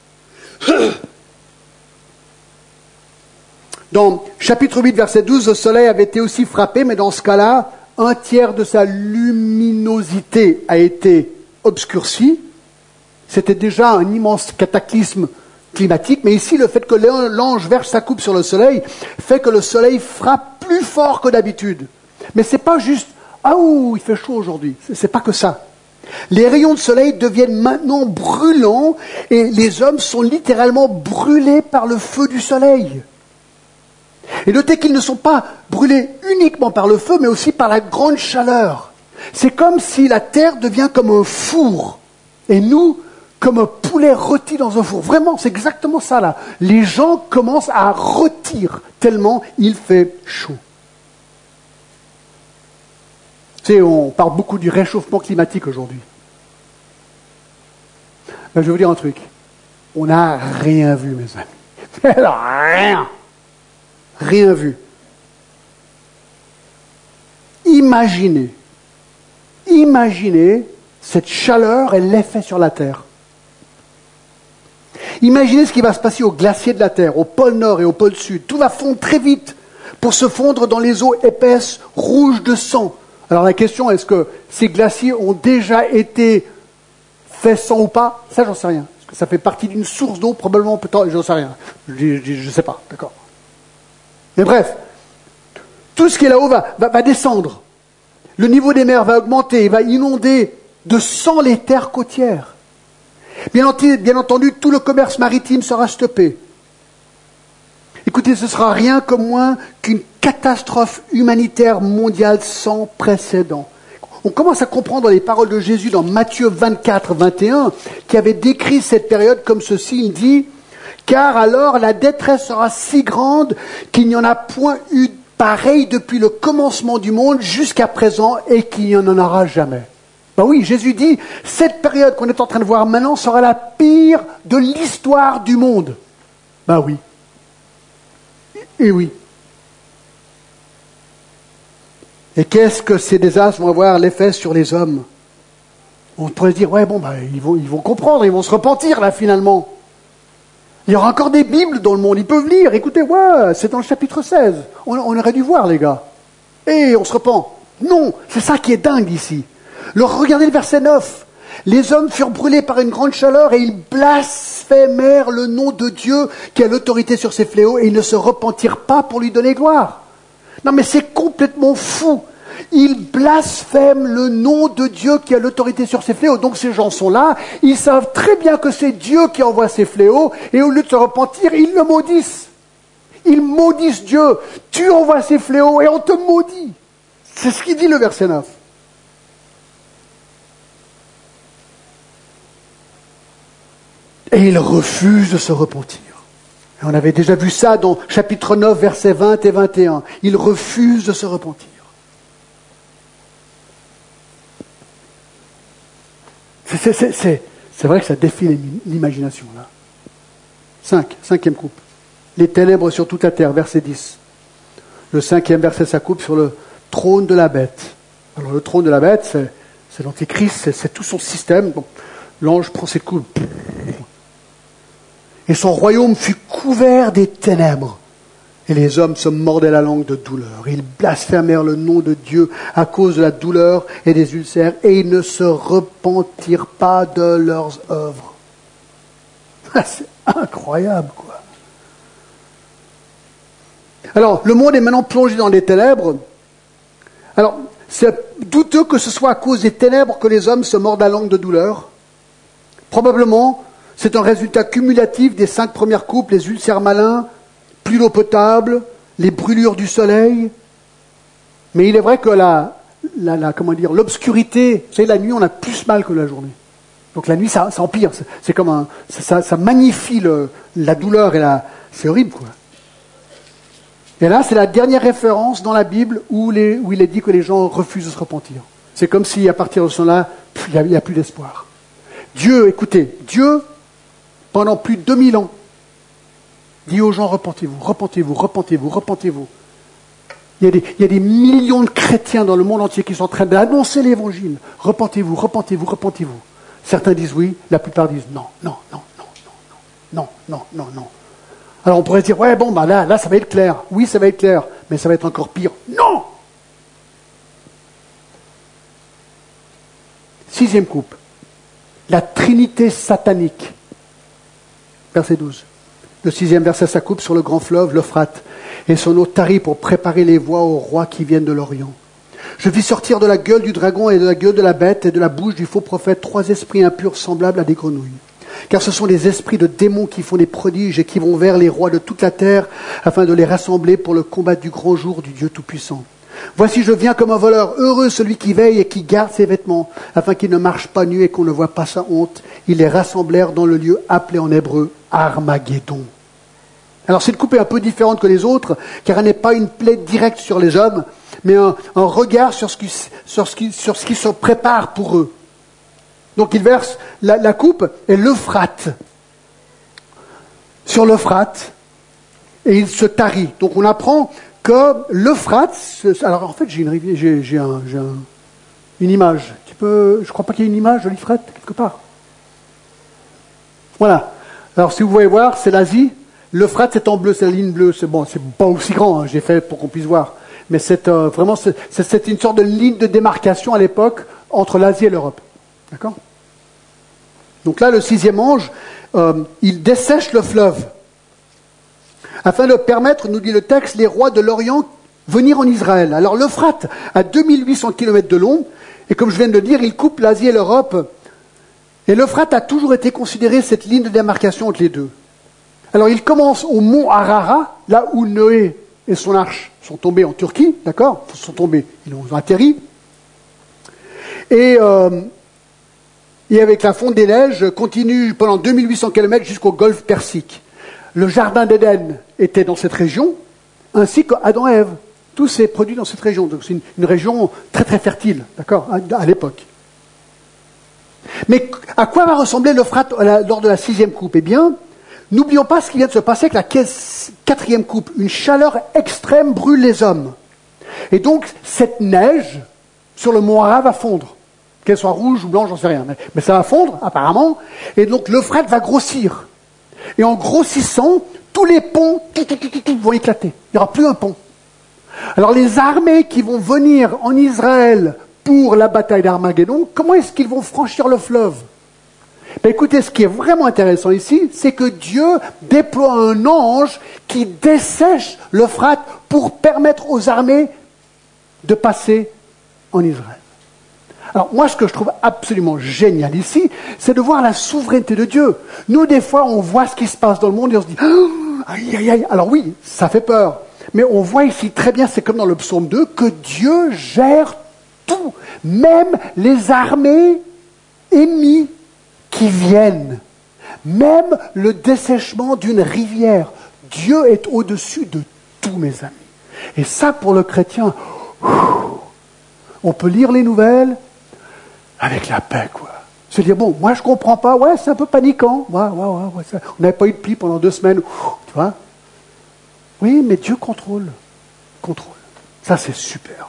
Dans chapitre huit, verset douze, le soleil avait été aussi frappé, mais dans ce cas-là, un tiers de sa luminosité a été obscurci. C'était déjà un immense cataclysme climatique, mais ici, le fait que l'ange verse sa coupe sur le soleil fait que le soleil frappe plus fort que d'habitude. Mais ce n'est pas juste « Ah ouh, il fait chaud aujourd'hui ». C'est pas que ça. Les rayons de soleil deviennent maintenant brûlants et les hommes sont littéralement brûlés par le feu du soleil. Et notez qu'ils ne sont pas brûlés uniquement par le feu, mais aussi par la grande chaleur. C'est comme si la terre devient comme un four et nous, comme un poulet rôti dans un four. Vraiment, c'est exactement ça là. Les gens commencent à rôtir tellement il fait chaud. Tu sais, on parle beaucoup du réchauffement climatique aujourd'hui. Ben, je vais vous dire un truc. On n'a rien vu, mes amis. Rien. Rien vu. Imaginez. Imaginez cette chaleur et l'effet sur la Terre. Imaginez ce qui va se passer au glacier de la Terre, au pôle Nord et au pôle Sud. Tout va fondre très vite pour se fondre dans les eaux épaisses, rouges de sang. Alors la question, est-ce que ces glaciers ont déjà été faits sang ou pas? Ça, j'en sais rien. Est-ce que ça fait partie d'une source d'eau? Probablement, peut-être, j'en sais rien. Je ne sais pas, d'accord. Mais bref, tout ce qui est là-haut va, va, va descendre. Le niveau des mers va augmenter, il va inonder de sang les terres côtières. Bien entendu, bien entendu, tout le commerce maritime sera stoppé. Écoutez, ce sera rien que moins qu'une catastrophe humanitaire mondiale sans précédent. On commence à comprendre les paroles de Jésus dans Matthieu vingt-quatre, vingt et un, qui avait décrit cette période comme ceci. Il dit « Car alors la détresse sera si grande qu'il n'y en a point eu pareil depuis le commencement du monde jusqu'à présent et qu'il n'y en aura jamais. » Ben oui, Jésus dit « Cette période qu'on est en train de voir maintenant sera la pire de l'histoire du monde. » Ben oui. Et oui. Et qu'est-ce que ces désastres vont avoir l'effet sur les hommes? On pourrait se dire, ouais, bon, bah, ils vont, ils vont comprendre, ils vont se repentir, là, finalement. Il y aura encore des Bibles dans le monde, ils peuvent lire. Écoutez, ouais, c'est dans le chapitre seize. On, on aurait dû voir, les gars. Et on se repent. Non, c'est ça qui est dingue ici. Alors, regardez le verset neuf. Les hommes furent brûlés par une grande chaleur et ils blasphémèrent le nom de Dieu qui a l'autorité sur ces fléaux et ils ne se repentirent pas pour lui donner gloire. Non mais c'est complètement fou. Ils blasphèment le nom de Dieu qui a l'autorité sur ces fléaux. Donc ces gens sont là, ils savent très bien que c'est Dieu qui envoie ces fléaux et au lieu de se repentir, ils le maudissent. Ils maudissent Dieu. Tu envoies ces fléaux et on te maudit. C'est ce qu'il dit le verset neuf. Et ils refusent de se repentir. Et on avait déjà vu ça dans chapitre neuf, versets vingt et vingt et un. Ils refusent de se repentir. C'est, c'est, c'est, c'est vrai que ça défie l'imagination, là. Cinq, cinquième coupe. Les ténèbres sur toute la terre, verset dix. Le cinquième verset, ça coupe sur le trône de la bête. Alors le trône de la bête, c'est, c'est l'antéchrist, c'est, c'est tout son système. Donc, l'ange prend ses coups. Et son royaume fut couvert des ténèbres. Et les hommes se mordaient la langue de douleur. Ils blasphémèrent le nom de Dieu à cause de la douleur et des ulcères, et ils ne se repentirent pas de leurs œuvres. C'est incroyable, quoi. Alors, le monde est maintenant plongé dans les ténèbres. Alors, c'est douteux que ce soit à cause des ténèbres que les hommes se mordent la langue de douleur. Probablement, c'est un résultat cumulatif des cinq premières coupes, les ulcères malins, plus d'eau potable, les brûlures du soleil. Mais il est vrai que la, la, la, comment dire, l'obscurité, vous savez, la nuit, on a plus mal que la journée. Donc la nuit, ça, ça empire. C'est, c'est comme un, ça, ça magnifie le, la douleur et la, c'est horrible, quoi. Et là, c'est la dernière référence dans la Bible où, les, où il est dit que les gens refusent de se repentir. C'est comme si, à partir de ce moment-là, il n'y a, a plus d'espoir. Dieu, écoutez, Dieu, pendant plus de deux mille ans, dit aux gens, repentez-vous, repentez-vous, repentez-vous, repentez-vous. Il y, a des, il y a des millions de chrétiens dans le monde entier qui sont en train d'annoncer l'évangile. Repentez-vous, repentez-vous, repentez-vous. Certains disent oui, la plupart disent non, non, non, non, non, non, non, non, non. Alors on pourrait se dire, ouais, bon, bah là, là, ça va être clair. Oui, ça va être clair, mais ça va être encore pire. Non! Sixième coupe. La trinité satanique. Verset douze. Le sixième verset, ça coupe sur le grand fleuve, l'Euphrate, et son eau tarit pour préparer les voies aux rois qui viennent de l'Orient. Je vis sortir de la gueule du dragon et de la gueule de la bête et de la bouche du faux prophète trois esprits impurs semblables à des grenouilles. Car ce sont des esprits de démons qui font des prodiges et qui vont vers les rois de toute la terre afin de les rassembler pour le combat du grand jour du Dieu Tout-Puissant. Voici, je viens comme un voleur, heureux celui qui veille et qui garde ses vêtements, afin qu'il ne marche pas nu et qu'on ne voit pas sa honte. Ils les rassemblèrent dans le lieu appelé en hébreu Armageddon. Alors cette coupe est un peu différente que les autres, car elle n'est pas une plaie directe sur les hommes, mais un, un regard sur ce, qui, sur, ce qui, sur ce qui se prépare pour eux. Donc il verse la, la coupe et l'Euphrate. Sur l'Euphrate, et il se tarit. Donc on apprend que l'Euphrate, alors en fait j'ai une rivière, j'ai, j'ai, un, j'ai un, une image. Tu peux, je ne crois pas qu'il y ait une image de l'Euphrate quelque part. Voilà. Alors si vous voulez voir, c'est l'Asie. L'Euphrate c'est en bleu, c'est la ligne bleue. C'est bon, c'est pas aussi grand. Hein, j'ai fait pour qu'on puisse voir. Mais c'est euh, vraiment c'est, c'est, c'est une sorte de ligne de démarcation à l'époque entre l'Asie et l'Europe. D'accord ? Donc là, le sixième ange, euh, il dessèche le fleuve. Afin de permettre, nous dit le texte, les rois de l'Orient venir en Israël. Alors l'Euphrate a deux mille huit cents kilomètres de long, et comme je viens de le dire, il coupe l'Asie et l'Europe. Et l'Euphrate a toujours été considéré cette ligne de démarcation entre les deux. Alors il commence au mont Ararat, là où Noé et son arche sont tombés en Turquie, d'accord ? Ils sont tombés, ils ont atterri. Et, euh, et avec la fonte des neiges, continue pendant deux mille huit cents kilomètres jusqu'au golfe Persique. Le jardin d'Éden était dans cette région, ainsi qu'Adam et Ève. Tout s'est produit dans cette région. Donc c'est une, une région très très fertile, d'accord, à, à l'époque. Mais à quoi va ressembler l'Euphrate lors de la sixième coupe ? Eh bien, n'oublions pas ce qui vient de se passer avec la quatrième coupe. Une chaleur extrême brûle les hommes. Et donc, cette neige sur le mont Ararat va fondre. Qu'elle soit rouge ou blanche, j'en sais rien. Mais, mais ça va fondre, apparemment. Et donc, l'Euphrate va grossir. Et en grossissant, tous les ponts vont éclater. Il n'y aura plus un pont. Alors, les armées qui vont venir en Israël pour la bataille d'Armageddon, comment est-ce qu'ils vont franchir le fleuve ? Ben écoutez, ce qui est vraiment intéressant ici, c'est que Dieu déploie un ange qui dessèche l'Euphrate pour permettre aux armées de passer en Israël. Alors moi, ce que je trouve absolument génial ici, c'est de voir la souveraineté de Dieu. Nous, des fois, on voit ce qui se passe dans le monde et on se dit oh, « aïe, aïe, aïe ». Alors oui, ça fait peur. Mais on voit ici très bien, c'est comme dans le psaume deux, que Dieu gère tout, même les armées ennemies qui viennent, même le dessèchement d'une rivière. Dieu est au-dessus de tous, mes amis. Et ça, pour le chrétien, on peut lire les nouvelles avec la paix, quoi. Se dire, bon, moi je comprends pas, ouais, c'est un peu paniquant, ouais, ouais, ouais, ouais, ça, on n'avait pas eu de pluie pendant deux semaines, tu vois. Oui, mais Dieu contrôle, contrôle. Ça, c'est super.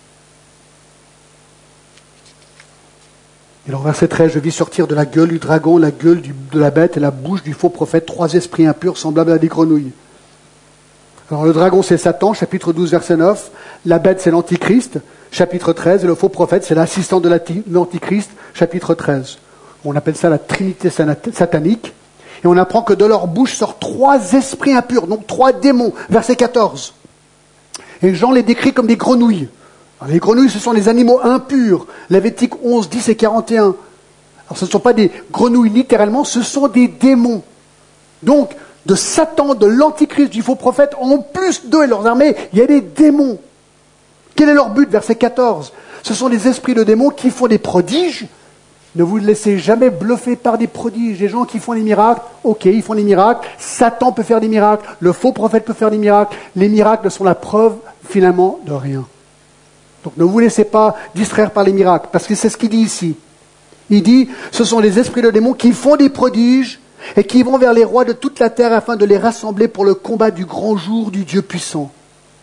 Et alors, verset treize, je vis sortir de la gueule du dragon, la gueule du, de la bête et la bouche du faux prophète, trois esprits impurs semblables à des grenouilles. Alors, le dragon, c'est Satan, chapitre douze, verset neuf. La bête, c'est l'antichrist, chapitre treize. Et le faux prophète, c'est l'assistant de l'antichrist, chapitre treize. On appelle ça la trinité satanique. Et on apprend que de leur bouche sortent trois esprits impurs, donc trois démons, verset quatorze. Et Jean les décrit comme des grenouilles. Alors, les grenouilles, ce sont des animaux impurs. Lévitique onze, dix et quarante et un. Alors, ce ne sont pas des grenouilles littéralement, ce sont des démons. Donc, de Satan, de l'antichrist, du faux prophète, en plus d'eux et leurs armées, il y a des démons. Quel est leur but ? Verset quatorze. Ce sont des esprits de démons qui font des prodiges. Ne vous laissez jamais bluffer par des prodiges. Les gens qui font des miracles, ok, ils font des miracles. Satan peut faire des miracles. Le faux prophète peut faire des miracles. Les miracles sont la preuve, finalement, de rien. Donc ne vous laissez pas distraire par les miracles, parce que c'est ce qu'il dit ici. Il dit, ce sont les esprits de démons qui font des prodiges et qui vont vers les rois de toute la terre afin de les rassembler pour le combat du grand jour du Dieu puissant.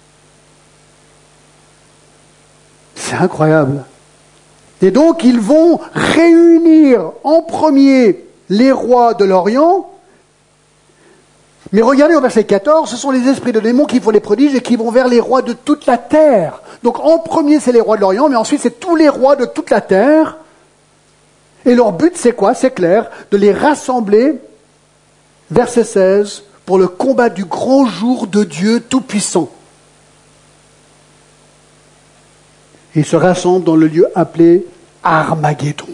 C'est incroyable. Et donc ils vont réunir en premier les rois de l'Orient. Mais regardez au verset quatorze, ce sont les esprits de démons qui font les prodiges et qui vont vers les rois de toute la terre. Donc en premier, c'est les rois de l'Orient, mais ensuite, c'est tous les rois de toute la terre. Et leur but, c'est quoi ? C'est clair, de les rassembler, verset seize, pour le combat du grand jour de Dieu Tout-Puissant. Et ils se rassemblent dans le lieu appelé Armageddon.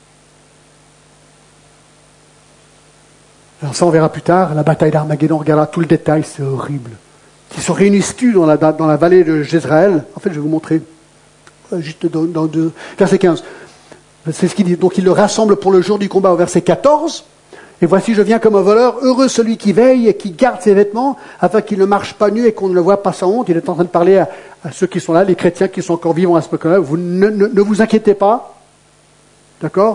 Alors ça, on verra plus tard, la bataille d'Armageddon, on regardera tout le détail, c'est horrible. Ils se réunissent tous dans la, dans la vallée de Jezreel. En fait, je vais vous montrer, juste dans, dans deux, verset quinze. C'est ce qu'il dit. Donc, il le rassemble pour le jour du combat au verset quatorze. Et voici, je viens comme un voleur, heureux celui qui veille et qui garde ses vêtements, afin qu'il ne marche pas nu et qu'on ne le voit pas sans honte. Il est en train de parler à, à ceux qui sont là, les chrétiens qui sont encore vivants à ce moment-là. Vous ne, ne, ne vous inquiétez pas. D'accord ?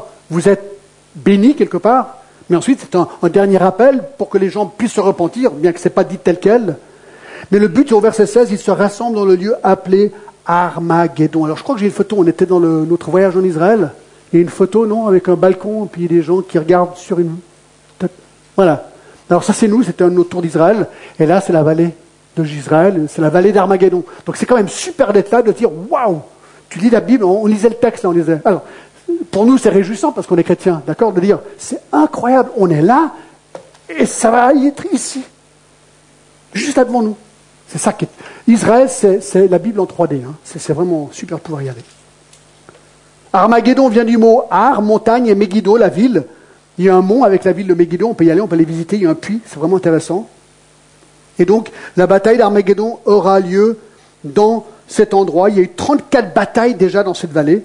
Vous êtes bénis quelque part. Mais ensuite, c'est un, un dernier appel pour que les gens puissent se repentir, bien que ce n'est pas dit tel quel. Mais le but, au verset seize, ils se rassemblent dans le lieu appelé Armageddon. Alors, je crois que j'ai une photo, on était dans le, notre voyage en Israël. Il y a une photo, non, avec un balcon, et puis des gens qui regardent sur une... Voilà. Alors ça, c'est nous, c'était un autour d'Israël. Et là, c'est la vallée de Jezreel, c'est la vallée d'Armageddon. Donc c'est quand même super d'être là, de dire, waouh, tu lis la Bible, on, on lisait le texte, là, on lisait... Alors, pour nous, c'est réjouissant parce qu'on est chrétiens, d'accord, de dire, c'est incroyable, on est là, et ça va y être ici. Juste là devant nous. C'est ça qui est... Israël, c'est, c'est la Bible en trois D. Hein. C'est, c'est vraiment super de pouvoir y aller. Armageddon vient du mot Ar, montagne, et Megiddo, la ville. Il y a un mont avec la ville de Megiddo, on peut y aller, on peut aller visiter, il y a un puits, c'est vraiment intéressant. Et donc, la bataille d'Armageddon aura lieu dans cet endroit. Il y a eu trente-quatre batailles déjà dans cette vallée.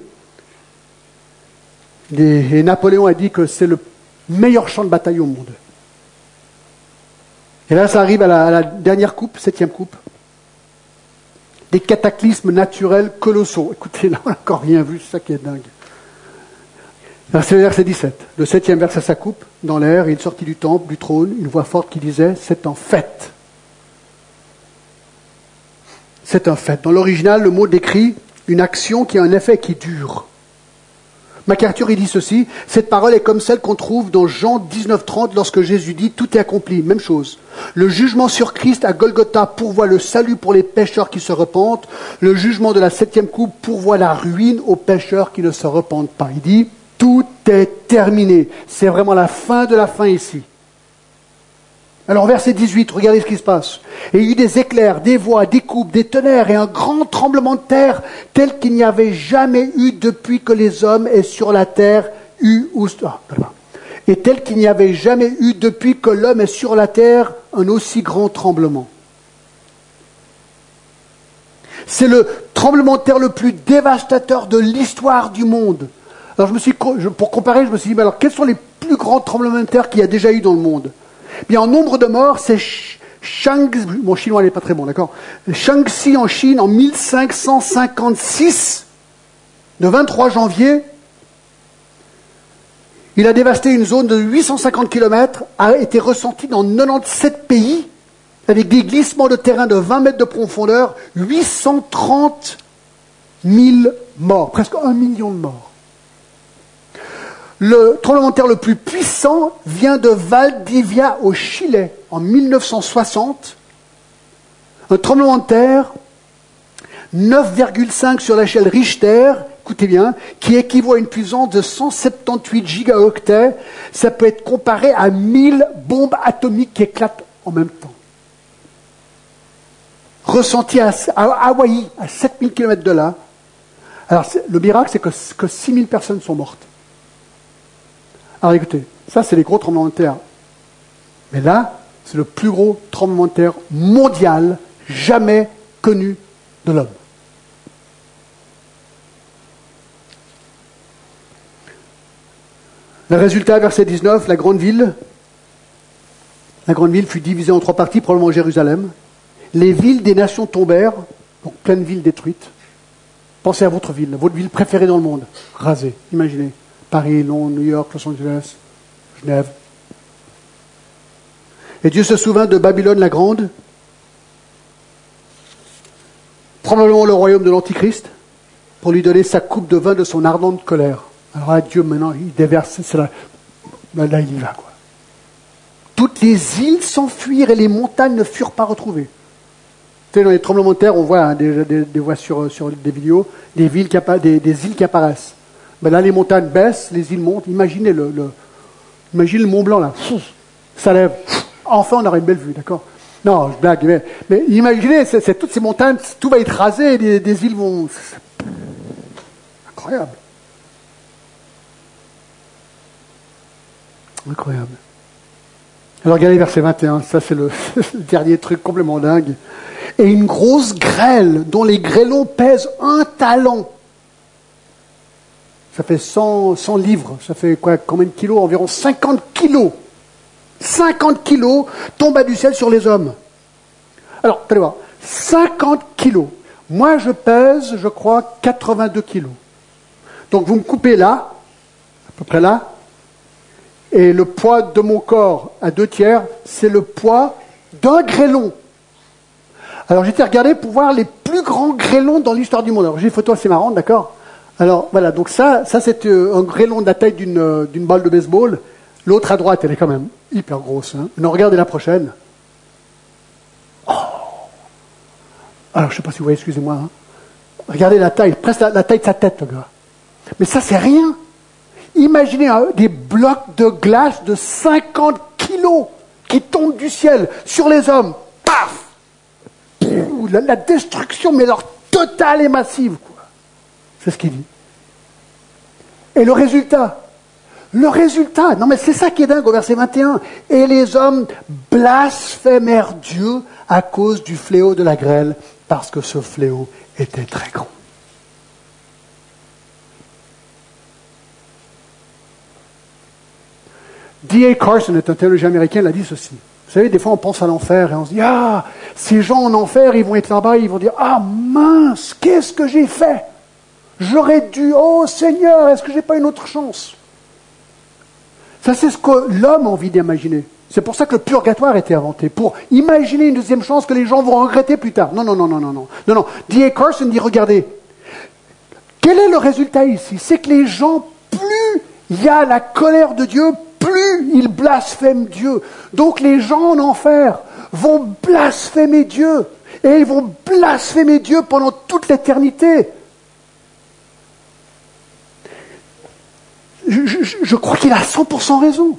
Et Napoléon a dit que c'est le meilleur champ de bataille au monde. Et là, ça arrive à la, à la dernière coupe, septième coupe. Des cataclysmes naturels colossaux. Écoutez, là, on n'a encore rien vu, c'est ça qui est dingue. Verset, verset dix-sept. Le septième verset sa coupe dans l'air, et il sortit du temple, du trône, une voix forte qui disait, c'est un fait. C'est un fait. Dans l'original, le mot décrit une action qui a un effet qui dure. MacArthur, il dit ceci, cette parole est comme celle qu'on trouve dans Jean dix-neuf trente lorsque Jésus dit « Tout est accompli ». Même chose. Le jugement sur Christ à Golgotha pourvoit le salut pour les pécheurs qui se repentent. Le jugement de la septième coupe pourvoit la ruine aux pécheurs qui ne se repentent pas. Il dit « Tout est terminé ». C'est vraiment la fin de la fin ici. Alors verset dix-huit, regardez ce qui se passe. Et il y eut des éclairs, des voix, des coupes, des tonnerres et un grand tremblement de terre tel qu'il n'y avait jamais eu depuis que les hommes aient sur la terre eu ou ah, et tel qu'il n'y avait jamais eu depuis que l'homme est sur la terre un aussi grand tremblement. C'est le tremblement de terre le plus dévastateur de l'histoire du monde. Alors je me suis, pour comparer, je me suis dit, mais alors quels sont les plus grands tremblements de terre qu'il y a déjà eu dans le monde? Bien, en nombre de morts, c'est Shaanxi, mon chinois n'est pas très bon, d'accord? Shaanxi en Chine en mille cinq cent cinquante-six, le vingt-trois janvier, il a dévasté une zone de huit cent cinquante kilomètres, a été ressenti dans quatre-vingt-dix-sept pays, avec des glissements de terrain de vingt mètres de profondeur, huit cent trente mille morts, presque un million de morts. Le tremblement de terre le plus puissant vient de Valdivia au Chili en mille neuf cent soixante. Un tremblement de terre, neuf virgule cinq sur l'échelle Richter, écoutez bien, qui équivaut à une puissance de cent soixante-dix-huit gigaoctets. Ça peut être comparé à mille bombes atomiques qui éclatent en même temps. Ressenti à, à Hawaï, à sept mille kilomètres de là. Alors, le miracle, c'est que, que six mille personnes sont mortes. Alors écoutez, ça c'est les gros tremblements de terre. Mais là, c'est le plus gros tremblement de terre mondial jamais connu de l'homme. Le résultat, verset dix-neuf, la grande ville, la grande ville fut divisée en trois parties, probablement Jérusalem. Les villes des nations tombèrent, donc plein de villes détruites. Pensez à votre ville, votre ville préférée dans le monde, rasée, imaginez. Paris, Londres, New York, Los Angeles, Genève. Et Dieu se souvint de Babylone la Grande, probablement le royaume de l'Antichrist, pour lui donner sa coupe de vin de son ardente colère. Alors là, Dieu, maintenant, il déverse, c'est là, là, il y va, quoi. Toutes les îles s'enfuirent et les montagnes ne furent pas retrouvées. Tu sais, dans les tremblements de terre, on voit hein, des, des, des voix sur, sur des vidéos, des, villes qui appa- des, des îles qui apparaissent. Ben là, les montagnes baissent, les îles montent. Imaginez le, le, imaginez le Mont Blanc, là. Ça lève. Enfin, on aura une belle vue, d'accord? Non, je blague. Mais, mais imaginez, c'est, c'est toutes ces montagnes, tout va être rasé, et des, des îles vont... C'est incroyable. Incroyable. Alors, regardez verset vingt et un. Ça, c'est le, le dernier truc complètement dingue. Et une grosse grêle, dont les grêlons pèsent un talent. Ça fait cent, cent livres, ça fait quoi, combien de kilos? Environ cinquante kilos. cinquante kilos tombent du ciel sur les hommes. Alors, allez voir, cinquante kilos. Moi, je pèse, je crois, quatre-vingt-deux kilos. Donc, vous me coupez là, à peu près là, et le poids de mon corps à deux tiers, c'est le poids d'un grêlon. Alors, j'étais regardé pour voir les plus grands grêlons dans l'histoire du monde. Alors, j'ai une photo assez marrante, d'accord? Alors, voilà, donc ça, ça c'est un grêlon de la taille d'une, d'une balle de baseball. L'autre à droite, elle est quand même hyper grosse. Hein. Non, regardez la prochaine. Oh. Alors, je ne sais pas si vous voyez, excusez-moi. Hein. Regardez la taille, presque la, la taille de sa tête, le gars. Mais ça, c'est rien. Imaginez hein, des blocs de glace de cinquante kilos qui tombent du ciel sur les hommes. Paf! la, la destruction, mais alors totale et massive, quoi. C'est ce qu'il dit. Et le résultat, le résultat, non mais c'est ça qui est dingue au verset vingt et un. Et les hommes blasphémèrent Dieu à cause du fléau de la grêle, parce que ce fléau était très grand. D A Carson est un théologien américain, il a dit ceci. Vous savez, des fois on pense à l'enfer et on se dit « Ah, ces gens en enfer, ils vont être là-bas, ils vont dire « Ah mince, qu'est-ce que j'ai fait ? J'aurais dû, oh Seigneur, est-ce que j'ai pas une autre chance ?» Ça, c'est ce que l'homme a envie d'imaginer. C'est pour ça que le purgatoire a été inventé, pour imaginer une deuxième chance que les gens vont regretter plus tard. Non, non, non, non, non, non. Non, non. D A Carson dit, regardez, quel est le résultat ici ? C'est que les gens, plus il y a la colère de Dieu, plus ils blasphèment Dieu. Donc les gens en enfer vont blasphémer Dieu. Et ils vont blasphémer Dieu pendant toute l'éternité. Je, je, je crois qu'il a cent pour cent raison.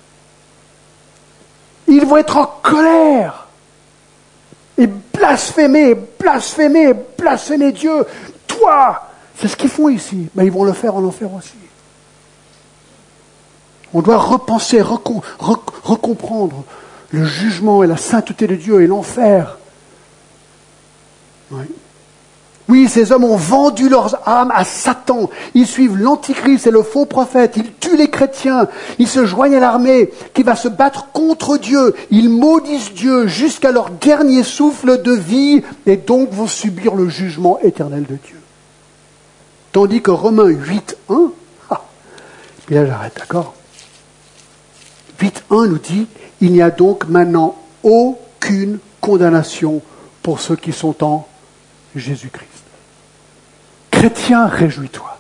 Ils vont être en colère. Et blasphémer, blasphémer, blasphémer Dieu. Toi, c'est ce qu'ils font ici. Ben, ils vont le faire en enfer aussi. On doit repenser, recom- rec- recomprendre le jugement et la sainteté de Dieu et l'enfer. Oui. Oui, ces hommes ont vendu leurs âmes à Satan. Ils suivent l'Antichrist et le faux prophète. Ils tuent les chrétiens. Ils se joignent à l'armée qui va se battre contre Dieu. Ils maudissent Dieu jusqu'à leur dernier souffle de vie et donc vont subir le jugement éternel de Dieu. Tandis que Romains huit un, ah, et là j'arrête, d'accord ? huit un nous dit, il n'y a donc maintenant aucune condamnation pour ceux qui sont en Jésus-Christ. Chrétien, réjouis-toi.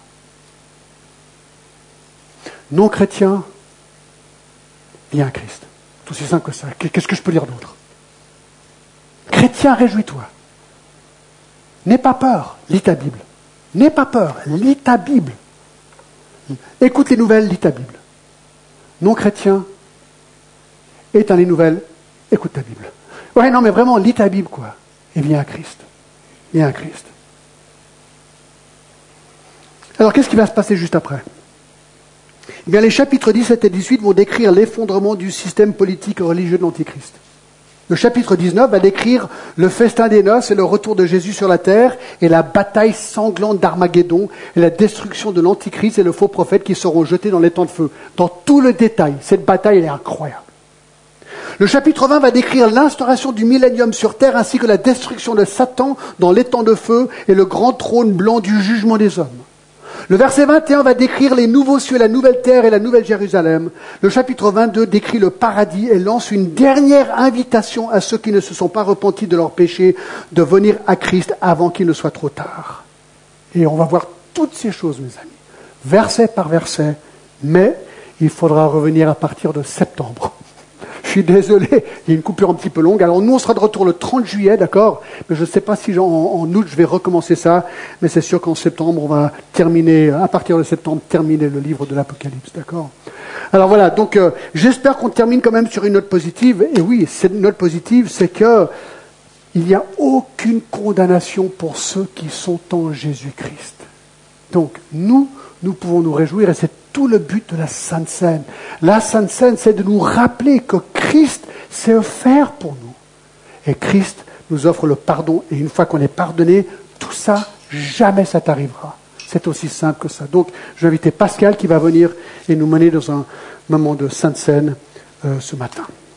Non-chrétien, viens à Christ. Tout aussi simple que ça. Qu'est-ce que je peux dire d'autre ? Chrétien, réjouis-toi. N'aie pas peur, lis ta Bible. N'aie pas peur, lis ta Bible. Écoute les nouvelles, lis ta Bible. Non-chrétien, éteins les nouvelles, écoute ta Bible. Ouais, non, mais vraiment, lis ta Bible, quoi. Et viens à Christ. Viens à Christ. Alors, qu'est-ce qui va se passer juste après ? Eh bien, les chapitres dix-sept et dix-huit vont décrire l'effondrement du système politique et religieux de l'Antichrist. Le chapitre dix-neuf va décrire le festin des noces et le retour de Jésus sur la terre et la bataille sanglante d'Armageddon et la destruction de l'Antichrist et le faux prophète qui seront jetés dans les temps de feu. Dans tout le détail, cette bataille elle est incroyable. Le chapitre vingt va décrire l'instauration du millénium sur terre ainsi que la destruction de Satan dans les temps de feu et le grand trône blanc du jugement des hommes. Le verset vingt et un va décrire les nouveaux cieux, la nouvelle terre et la nouvelle Jérusalem. Le chapitre vingt-deux décrit le paradis et lance une dernière invitation à ceux qui ne se sont pas repentis de leurs péchés de venir à Christ avant qu'il ne soit trop tard. Et on va voir toutes ces choses, mes amis, verset par verset, mais il faudra revenir à partir de septembre. Je suis désolé, il y a une coupure un petit peu longue. Alors nous, on sera de retour le trente juillet, d'accord ? Mais je ne sais pas si en, en août, je vais recommencer ça. Mais c'est sûr qu'en septembre, on va terminer, à partir de septembre, terminer le livre de l'Apocalypse, d'accord ? Alors voilà, donc euh, j'espère qu'on termine quand même sur une note positive. Et oui, cette note positive, c'est que il n'y a aucune condamnation pour ceux qui sont en Jésus-Christ. Donc nous, nous pouvons nous réjouir et c'est tout le but de la Sainte Seine. La Sainte Seine, c'est de nous rappeler que Christ s'est offert pour nous. Et Christ nous offre le pardon. Et une fois qu'on est pardonné, tout ça, jamais ça t'arrivera. C'est aussi simple que ça. Donc, je vais inviter Pascal qui va venir et nous mener dans un moment de Sainte Seine euh, ce matin.